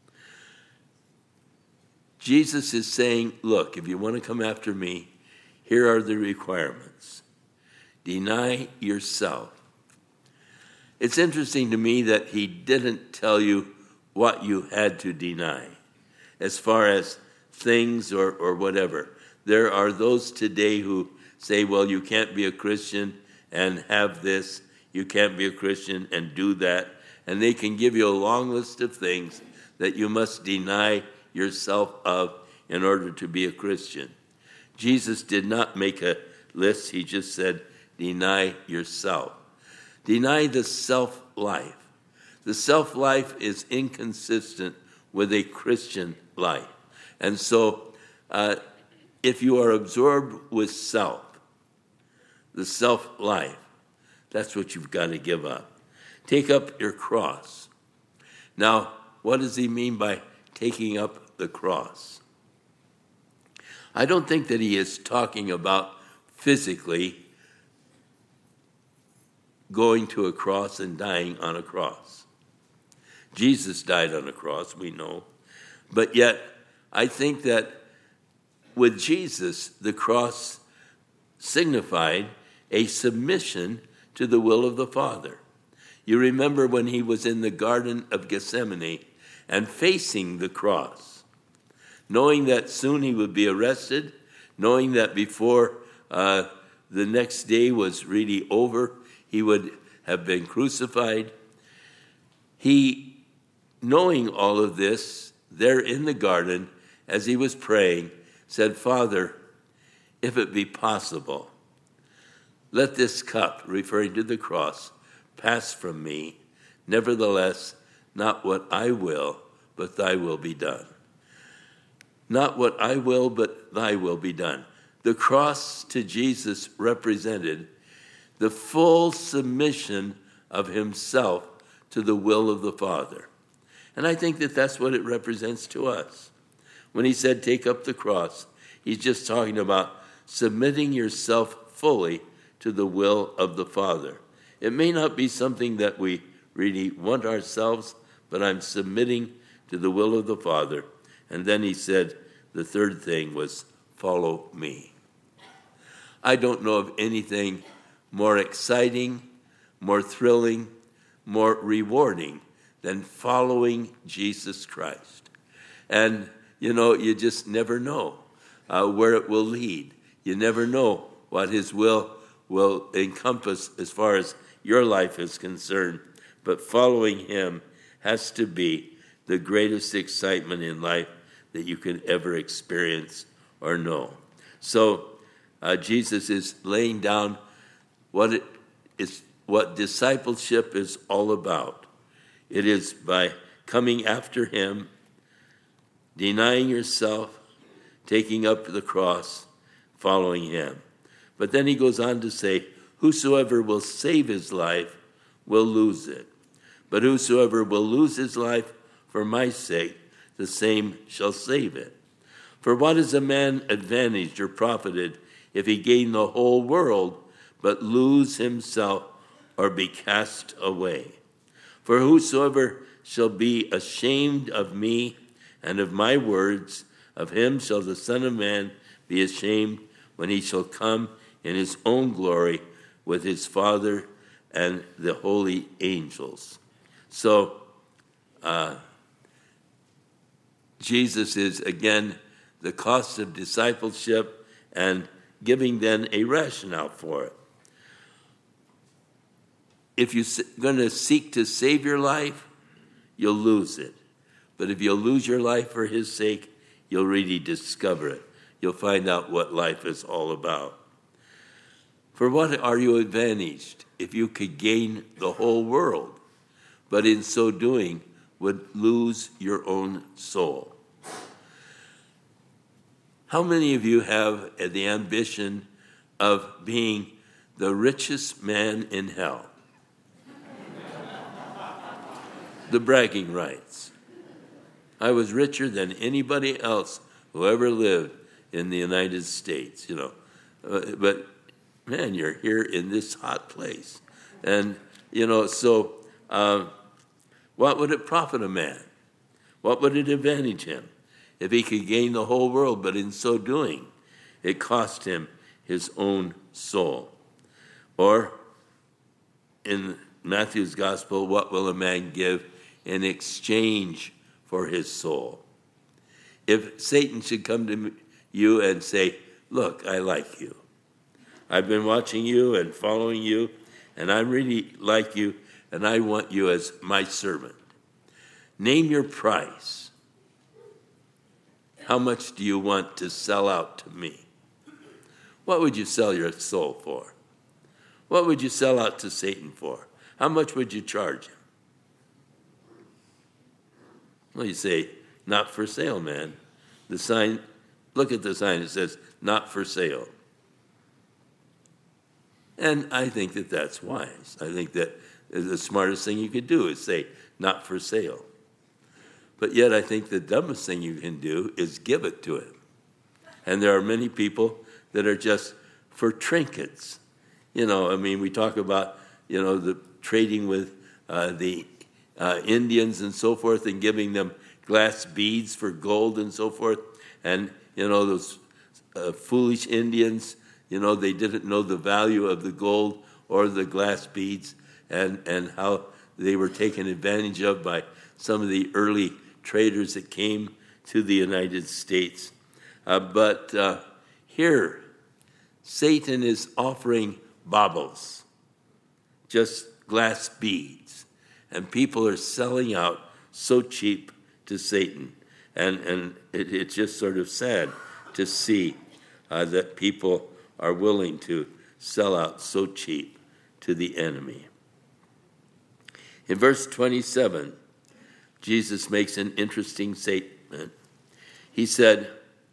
Jesus is saying, look, if you want to come after me, here are the requirements. Deny yourself. It's interesting to me that he didn't tell you what you had to deny as far as things or, or whatever. There are those today who say, well, you can't be a Christian and have this. You can't be a Christian and do that. And they can give you a long list of things that you must deny yourself of in order to be a Christian. Jesus did not make a list. He just said, deny yourself. Deny the self-life. The self-life is inconsistent with a Christian life. And so uh, if you are absorbed with self, the self-life, that's what you've got to give up. Take up your cross. Now, what does he mean by taking up the cross? I don't think that he is talking about physically going to a cross and dying on a cross. Jesus died on a cross, we know. But yet, I think that with Jesus, the cross signified a submission to the will of the Father. You remember when he was in the Garden of Gethsemane and facing the cross, knowing that soon he would be arrested, knowing that before uh, the next day was really over, he would have been crucified. He, knowing all of this, there in the garden, as he was praying, said, Father, if it be possible, let this cup, referring to the cross, pass from me. Nevertheless, not what I will, but thy will be done. Not what I will, but thy will be done. The cross to Jesus represented the full submission of himself to the will of the Father. And I think that that's what it represents to us. When he said, take up the cross, he's just talking about submitting yourself fully to the will of the Father. It may not be something that we really want ourselves, but I'm submitting to the will of the Father. And then he said, the third thing was, follow me. I don't know of anything more exciting, more thrilling, more rewarding than following Jesus Christ. And, you know, you just never know uh, where it will lead. You never know what his will will encompass as far as your life is concerned. But following him has to be the greatest excitement in life that you can ever experience or know. So uh, Jesus is laying down what it is, what discipleship is all about. It is by coming after him, denying yourself, taking up the cross, following him. But then he goes on to say, whosoever will save his life will lose it. But whosoever will lose his life for my sake, the same shall save it. For what is a man advantaged or profited if he gain the whole world, but lose himself or be cast away? For whosoever shall be ashamed of me and of my words, of him shall the Son of Man be ashamed when he shall come in his own glory with his Father and the holy angels. So, uh, Jesus is, again, the cost of discipleship and giving then a rationale for it. If you're going to seek to save your life, you'll lose it. But if you'll lose your life for his sake, you'll really discover it. You'll find out what life is all about. For what are you advantaged if you could gain the whole world, but in so doing would lose your own soul? How many of you have the ambition of being the richest man in hell? The bragging rights. I was richer than anybody else who ever lived in the United States, you know. Uh, but, man, you're here in this hot place. And, you know, so uh, what would it profit a man? What would it advantage him if he could gain the whole world, but in so doing, it cost him his own soul? Or, in Matthew's gospel, what will a man give in exchange for his soul? If Satan should come to you and say, look, I like you. I've been watching you and following you, and I really like you, and I want you as my servant. Name your price. How much do you want to sell out to me? What would you sell your soul for? What would you sell out to Satan for? How much would you charge him? Well, you say, not for sale, man. The sign, look at the sign, it says, not for sale. And I think that that's wise. I think that the smartest thing you could do is say, not for sale. But yet I think the dumbest thing you can do is give it to him. And there are many people that are just for trinkets. You know, I mean, we talk about, you know, the trading with uh, the uh, Indians and so forth and giving them glass beads for gold and so forth. And, you know, those uh, foolish Indians, you know, they didn't know the value of the gold or the glass beads and, and how they were taken advantage of by some of the early traders that came to the United States. Uh, but uh, here, Satan is offering baubles, just glass beads. And people are selling out so cheap to Satan. And, and it, it's just sort of sad to see uh, that people are willing to sell out so cheap to the enemy. In verse twenty-seven, Jesus makes an interesting statement. He said,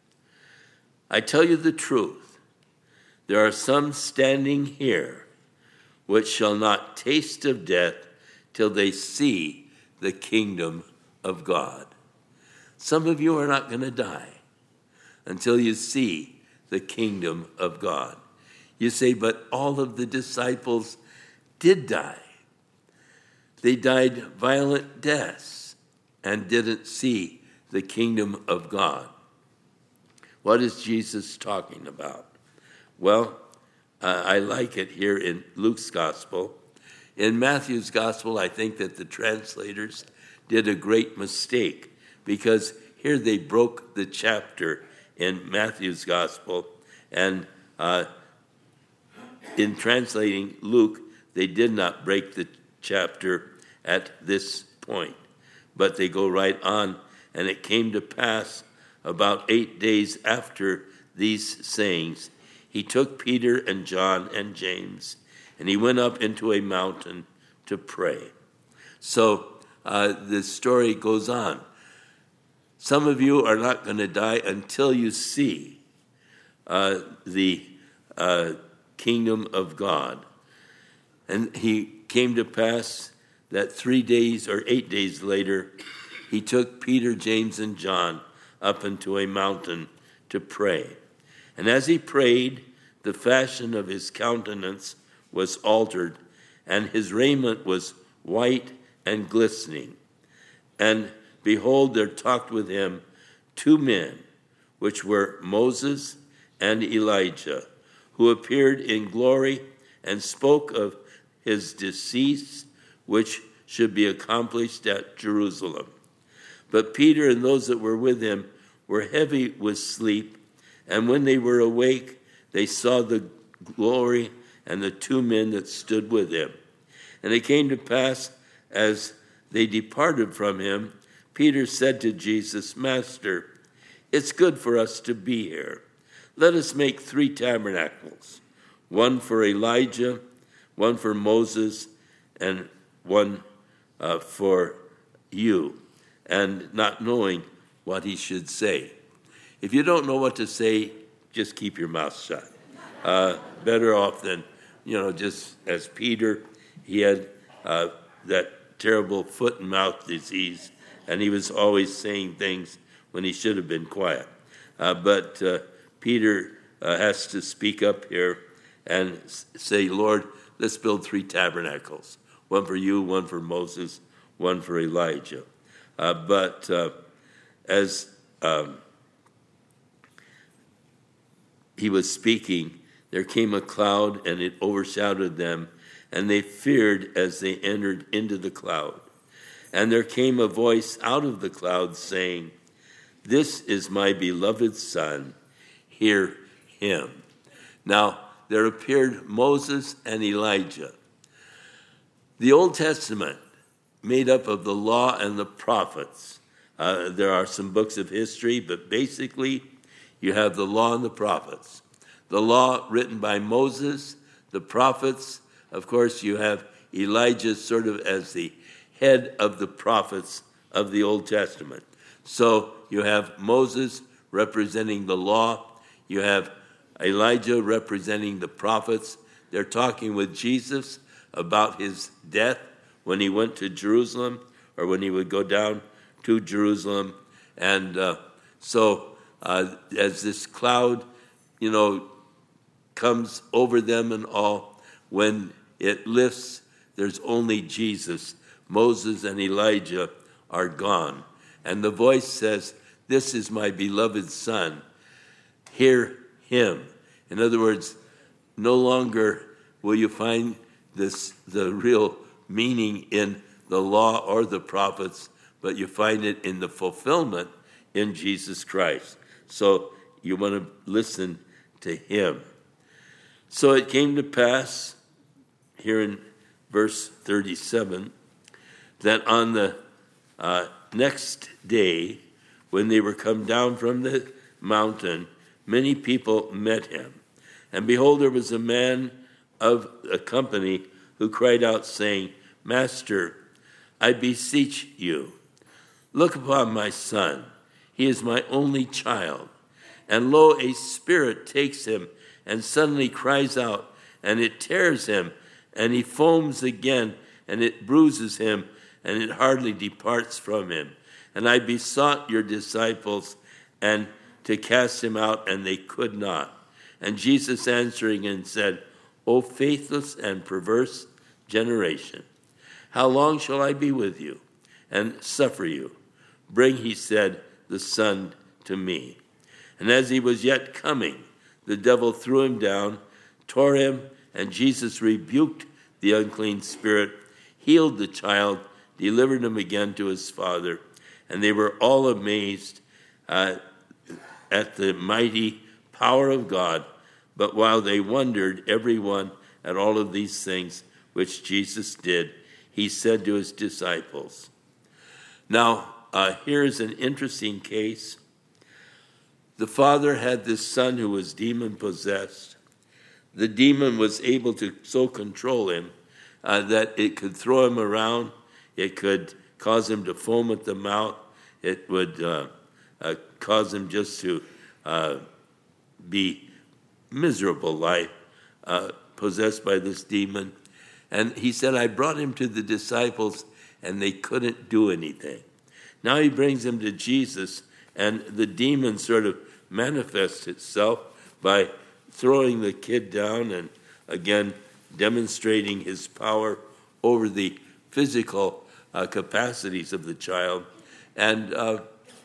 I tell you the truth, there are some standing here which shall not taste of death till they see the kingdom of God. Some of you are not going to die until you see the kingdom of God. You say, but all of the disciples did die. They died violent deaths and didn't see the kingdom of God. What is Jesus talking about? Well, uh, I like it here in Luke's gospel. In Matthew's gospel, I think that the translators did a great mistake because here they broke the chapter in Matthew's gospel, and uh, in translating Luke, they did not break the chapter at this point, but they go right on. And it came to pass about eight days after these sayings, he took Peter and John and James, and he went up into a mountain to pray. So uh, the story goes on. Some of you are not going to die until you see uh, the uh, kingdom of God. And he came to pass that three days or eight days later, he took Peter, James, and John up into a mountain to pray. And as he prayed, the fashion of his countenance was altered, and his raiment was white and glistening. And behold, there talked with him two men, which were Moses and Elijah, who appeared in glory and spoke of his decease, which should be accomplished at Jerusalem. But Peter and those that were with him were heavy with sleep, and when they were awake, they saw the glory and the two men that stood with him. And it came to pass, as they departed from him, Peter said to Jesus, Master, it's good for us to be here. Let us make three tabernacles, one for Elijah, one for Moses, and one uh, for you, and not knowing what he should say. If you don't know what to say, just keep your mouth shut. Uh, better off than, you know, just as Peter, he had uh, that terrible foot and mouth disease, and he was always saying things when he should have been quiet. Uh, but uh, Peter uh, has to speak up here and say, Lord, let's build three tabernacles, one for you, one for Moses, one for Elijah. Uh, but uh, as um, he was speaking, there came a cloud, and it overshadowed them, and they feared as they entered into the cloud. And there came a voice out of the cloud saying, This is my beloved Son, hear him. Now, there appeared Moses and Elijah. The Old Testament, made up of the law and the prophets. Uh, there are some books of history, but basically you have the law and the prophets. The law written by Moses, the prophets, of course, you have Elijah sort of as the head of the prophets of the Old Testament. So you have Moses representing the law. You have Elijah representing the prophets. They're talking with Jesus about his death when he went to Jerusalem, or when he would go down to Jerusalem. And uh, so uh, as this cloud, you know, comes over them and all, when it lifts, there's only Jesus. Moses and Elijah are gone. And the voice says, This is my beloved Son. Hear him. In other words, no longer will you find this the real meaning in the law or the prophets, but you find it in the fulfillment in Jesus Christ. So you want to listen to him. So it came to pass, here in verse thirty-seven, that on the uh, next day, when they were come down from the mountain, many people met him. And behold, there was a man of a company who cried out, saying, Master, I beseech you, look upon my son. He is my only child. And lo, a spirit takes him and suddenly cries out, and it tears him, and he foams again, and it bruises him, and it hardly departs from him. And I besought your disciples and to cast him out, and they could not. And Jesus answering and said, O faithless and perverse generation, how long shall I be with you and suffer you? Bring, he said, the son to me. And as he was yet coming, the devil threw him down, tore him, and Jesus rebuked the unclean spirit, healed the child, delivered him again to his father. And they were all amazed uh, at the mighty power of God. But while they wondered, every one, at all of these things which Jesus did, he said to his disciples. Now, uh, here's an interesting case. The father had this son who was demon-possessed. The demon was able to so control him uh, that it could throw him around. It could cause him to foam at the mouth. It would uh, uh, cause him just to uh, be miserable life, uh, possessed by this demon. And he said, I brought him to the disciples, and they couldn't do anything. Now he brings him to Jesus, and the demon sort of manifests itself by throwing the kid down and, again, demonstrating his power over the physical uh, capacities of the child. And uh,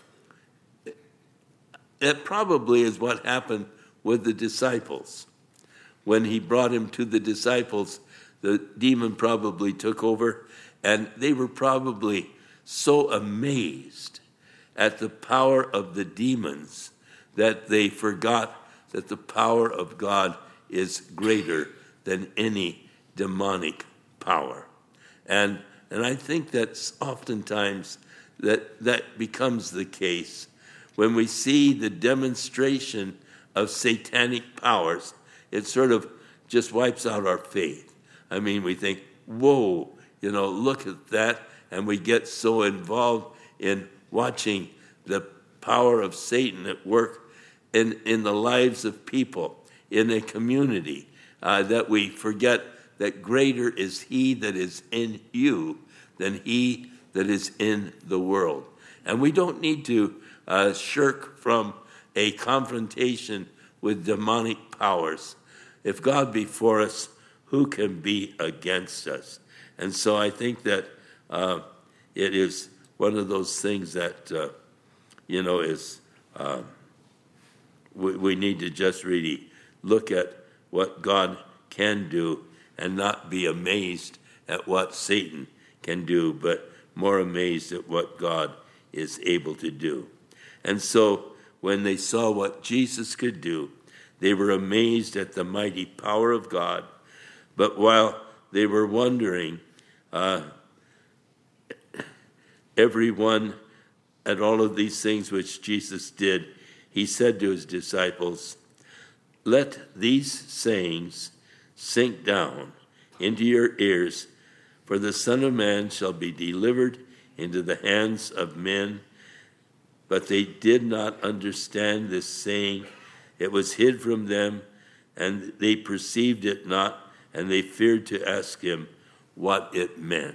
that probably is what happened with the disciples. When he brought him to the disciples, the demon probably took over, and they were probably so amazed at the power of the demons that they forgot that the power of God is greater than any demonic power. And and I think that's oftentimes that that becomes the case when we see the demonstration of satanic powers. It sort of just wipes out our faith. I mean, we think, whoa, you know, look at that, and we get so involved in watching the power of Satan at work in, in the lives of people, in a community, uh, that we forget that greater is he that is in you than he that is in the world. And we don't need to uh, shirk from a confrontation with demonic powers. If God be for us, who can be against us? And so I think that uh, it is one of those things that, uh, you know, is uh, we, we need to just really look at what God can do and not be amazed at what Satan can do, but more amazed at what God is able to do. And so when they saw what Jesus could do, they were amazed at the mighty power of God. But while they were wondering, uh, everyone at all of these things which Jesus did, he said to his disciples, let these sayings sink down into your ears, for the Son of Man shall be delivered into the hands of men. But they did not understand this saying. It was hid from them, and they perceived it not, and they feared to ask him what it meant.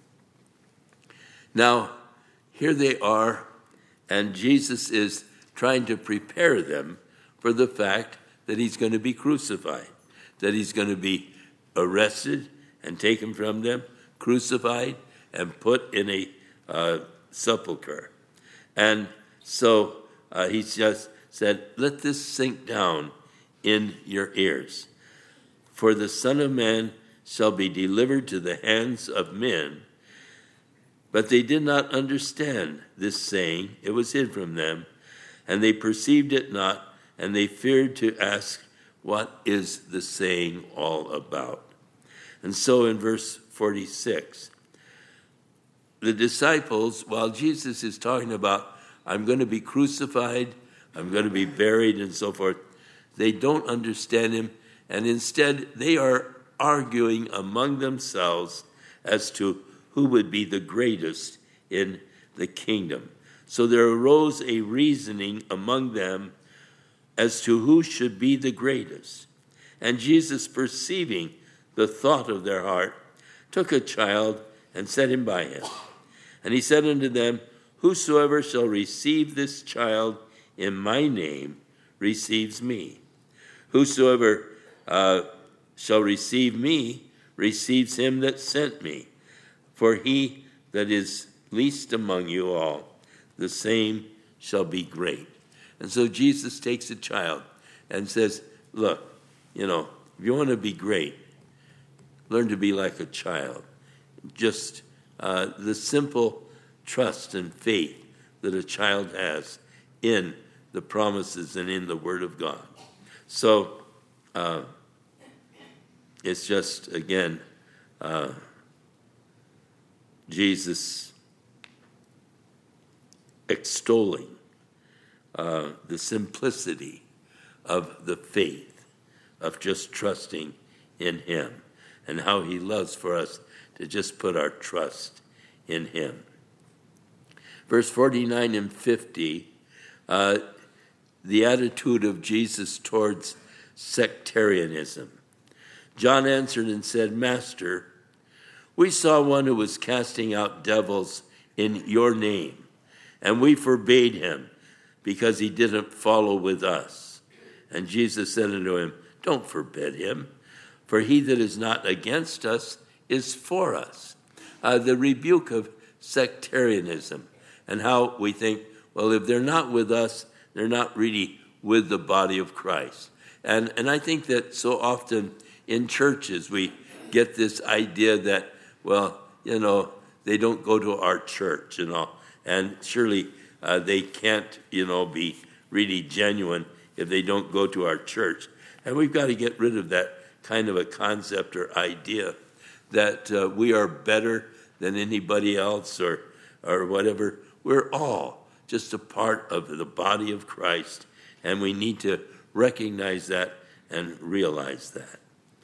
Now, here they are, and Jesus is trying to prepare them for the fact that he's going to be crucified, that he's going to be arrested and taken from them, crucified, and put in a uh, sepulcher. And so uh, he just said, let this sink down in your ears. For the Son of Man shall be delivered to the hands of men. But they did not understand this saying. It was hid from them, and they perceived it not, and they feared to ask, what is the saying all about? And so in verse forty-six, the disciples, while Jesus is talking about, I'm going to be crucified, I'm going to be buried, and so forth, they don't understand him, and instead they are arguing among themselves as to who would be the greatest in the kingdom. So there arose a reasoning among them as to who should be the greatest. And Jesus, perceiving the thought of their heart, took a child and set him by him. And he said unto them, whosoever shall receive this child in my name receives me. Whosoever uh, shall receive me receives him that sent me. For he that is least among you all, the same shall be great. And so Jesus takes a child and says, look, you know, if you want to be great, learn to be like a child. Just uh, the simple trust and faith that a child has in the promises and in the Word of God. So uh, it's just, again, uh, Jesus extolling uh, the simplicity of the faith, of just trusting in him, and how he loves for us to just put our trust in him. Verse forty-nine and fifty, uh, the attitude of Jesus towards sectarianism. John answered and said, Master, we saw one who was casting out devils in your name, and we forbade him because he didn't follow with us. And Jesus said unto him, Don't forbid him, for he that is not against us is for us. Uh, the rebuke of sectarianism and how we think, well, if they're not with us, they're not really with the body of Christ. And and I think that so often in churches we get this idea that, well, you know, they don't go to our church, you know, and surely uh, they can't, you know, be really genuine if they don't go to our church. And we've got to get rid of that kind of a concept or idea that uh, we are better than anybody else or or whatever. We're all just a part of the body of Christ, and we need to recognize that and realize that.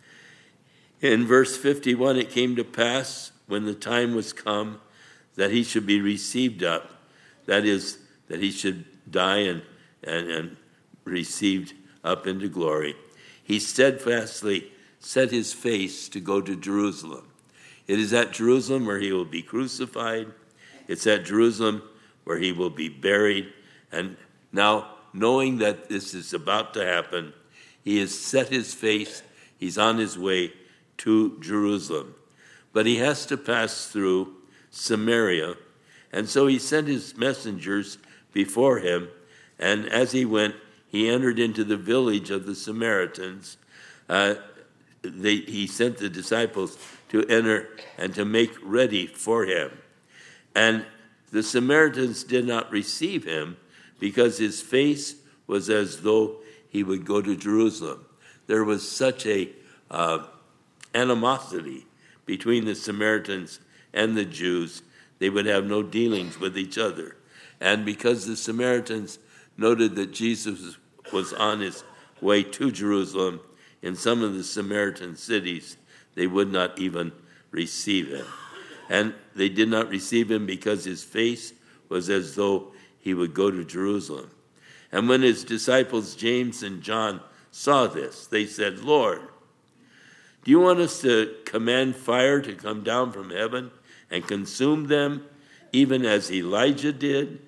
In verse fifty-one, it came to pass when the time was come that he should be received up, that is, that he should die and, and, and received up into glory. He steadfastly set his face to go to Jerusalem. It is at Jerusalem where he will be crucified. It's at Jerusalem where he will be buried. And now, knowing that this is about to happen, he has set his face, he's on his way to Jerusalem. But he has to pass through Samaria, and so he sent his messengers before him, and as he went, he entered into the village of the Samaritans. Uh, they, he sent the disciples to enter and to make ready for him. And the Samaritans did not receive him because his face was as though he would go to Jerusalem. There was such a uh, animosity between the Samaritans and the Jews. They would have no dealings with each other. And because the Samaritans noted that Jesus was on his way to Jerusalem, in some of the Samaritan cities, they would not even receive him. And they did not receive him because his face was as though he would go to Jerusalem. And when his disciples James and John saw this, they said, Lord, do you want us to command fire to come down from heaven and consume them, even as Elijah did?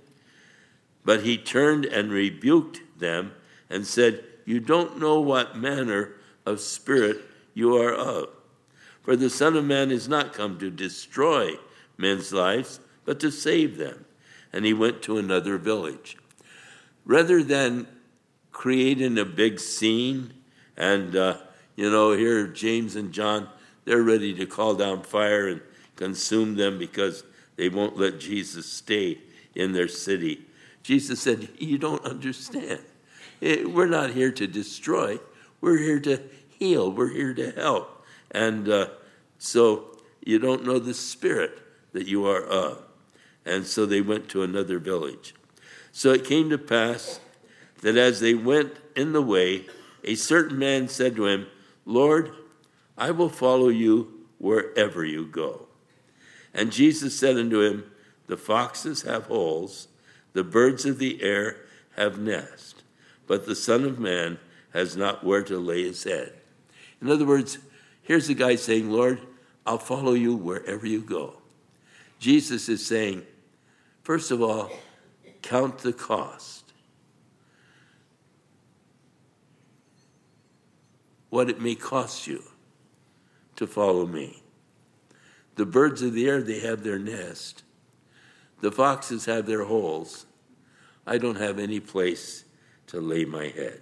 But he turned and rebuked them and said, You don't know what manner of spirit you are of. For the Son of Man is not come to destroy men's lives, but to save them. And he went to another village. Rather than creating a big scene and, uh, you know, here James and John, they're ready to call down fire and consume them because they won't let Jesus stay in their city. Jesus said, you don't understand. It, we're not here to destroy. We're here to heal. We're here to help. And uh, so you don't know the spirit that you are of. And so they went to another village. So it came to pass that as they went in the way, a certain man said to him, Lord, I will follow you wherever you go. And Jesus said unto him, The foxes have holes, the birds of the air have nests, but the Son of Man has not where to lay his head. In other words, here's the guy saying, Lord, I'll follow you wherever you go. Jesus is saying, first of all, count the cost. What it may cost you to follow me. The birds of the air, they have their nest. The foxes have their holes. I don't have any place to lay my head.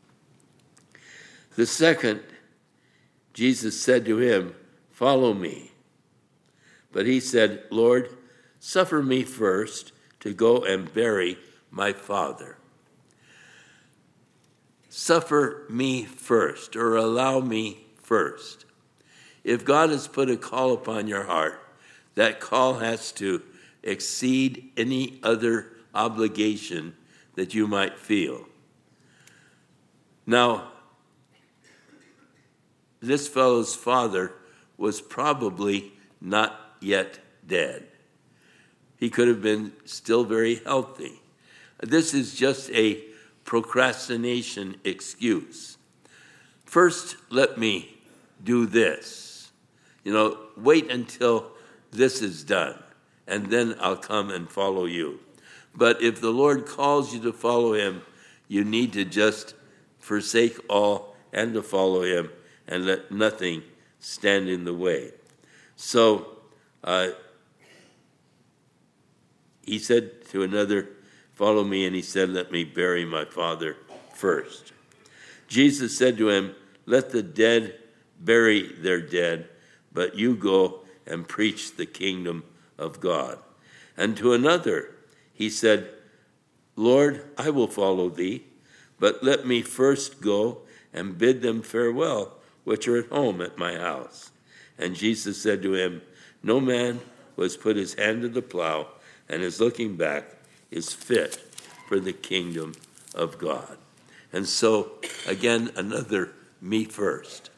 The second, Jesus said to him, Follow me. But he said, Lord, suffer me first to go and bury my father. Suffer me first, or allow me first. If God has put a call upon your heart, that call has to exceed any other obligation that you might feel. Now, this fellow's father was probably not yet dead. He could have been still very healthy. This is just a procrastination excuse. First, let me do this. You know, wait until this is done, and then I'll come and follow you. But if the Lord calls you to follow him, you need to just forsake all and to follow him and let nothing stand in the way. So uh, he said to another, follow me, and he said, let me bury my father first. Jesus said to him, let the dead bury their dead, but you go and preach the kingdom of God. And to another, he said, Lord, I will follow thee, but let me first go and bid them farewell, which are at home at my house. And Jesus said to him, no man who has put his hand to the plow and is looking back is fit for the kingdom of God. And so, again, another me first.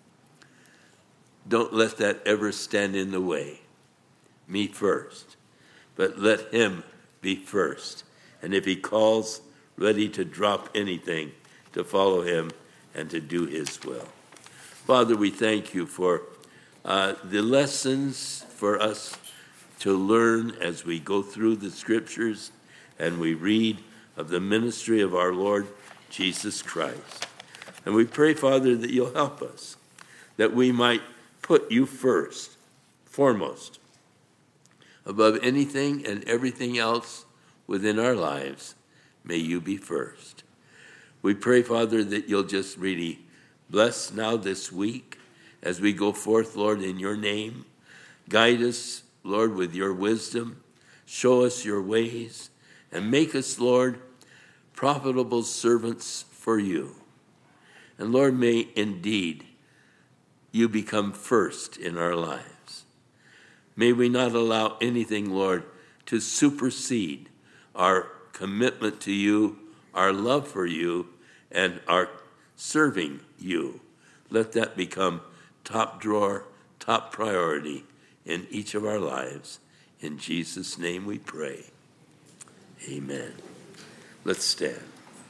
Don't let that ever stand in the way. Me first. But let him be first. And if he calls, ready to drop anything to follow him and to do his will. Father, we thank you for uh, the lessons for us to learn as we go through the scriptures and we read of the ministry of our Lord Jesus Christ. And we pray, Father, that you'll help us, that we might put you first, foremost, above anything and everything else within our lives. May you be first. We pray, Father, that you'll just really bless now this week as we go forth, Lord, in your name. Guide us, Lord, with your wisdom. Show us your ways and make us, Lord, profitable servants for you. And Lord, may indeed you become first in our lives. May we not allow anything, Lord, to supersede our commitment to you, our love for you, and our serving you. Let that become top drawer, top priority in each of our lives. In Jesus' name we pray. Amen. Let's stand.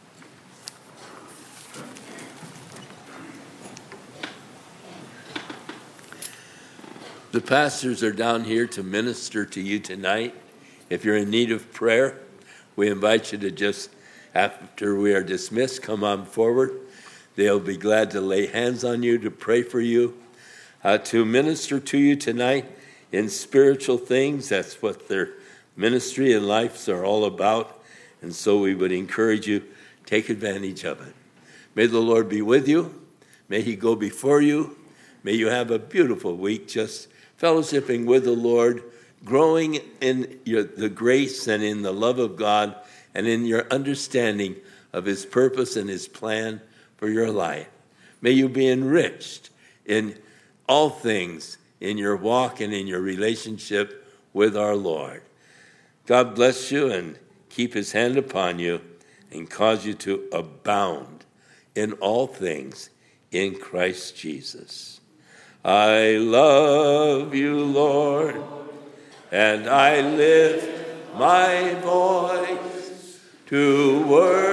The pastors are down here to minister to you tonight. If you're in need of prayer, we invite you to just, after we are dismissed, come on forward. They'll be glad to lay hands on you, to pray for you, uh, to minister to you tonight in spiritual things. That's what their ministry and lives are all about. And so we would encourage you, take advantage of it. May the Lord be with you. May he go before you. May you have a beautiful week just fellowshipping with the Lord, growing in your, the grace and in the love of God and in your understanding of his purpose and his plan for your life. May you be enriched in all things in your walk and in your relationship with our Lord. God bless you and keep his hand upon you and cause you to abound in all things in Christ Jesus. I love you, Lord, and I lift my voice to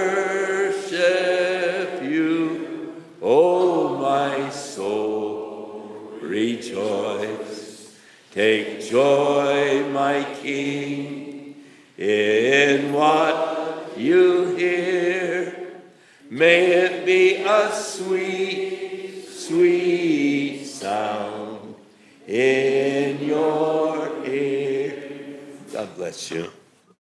worship you. Oh, my soul, rejoice. Take joy, my King, in what you hear. May it be a sweet, sweet sound in your ear. God bless you.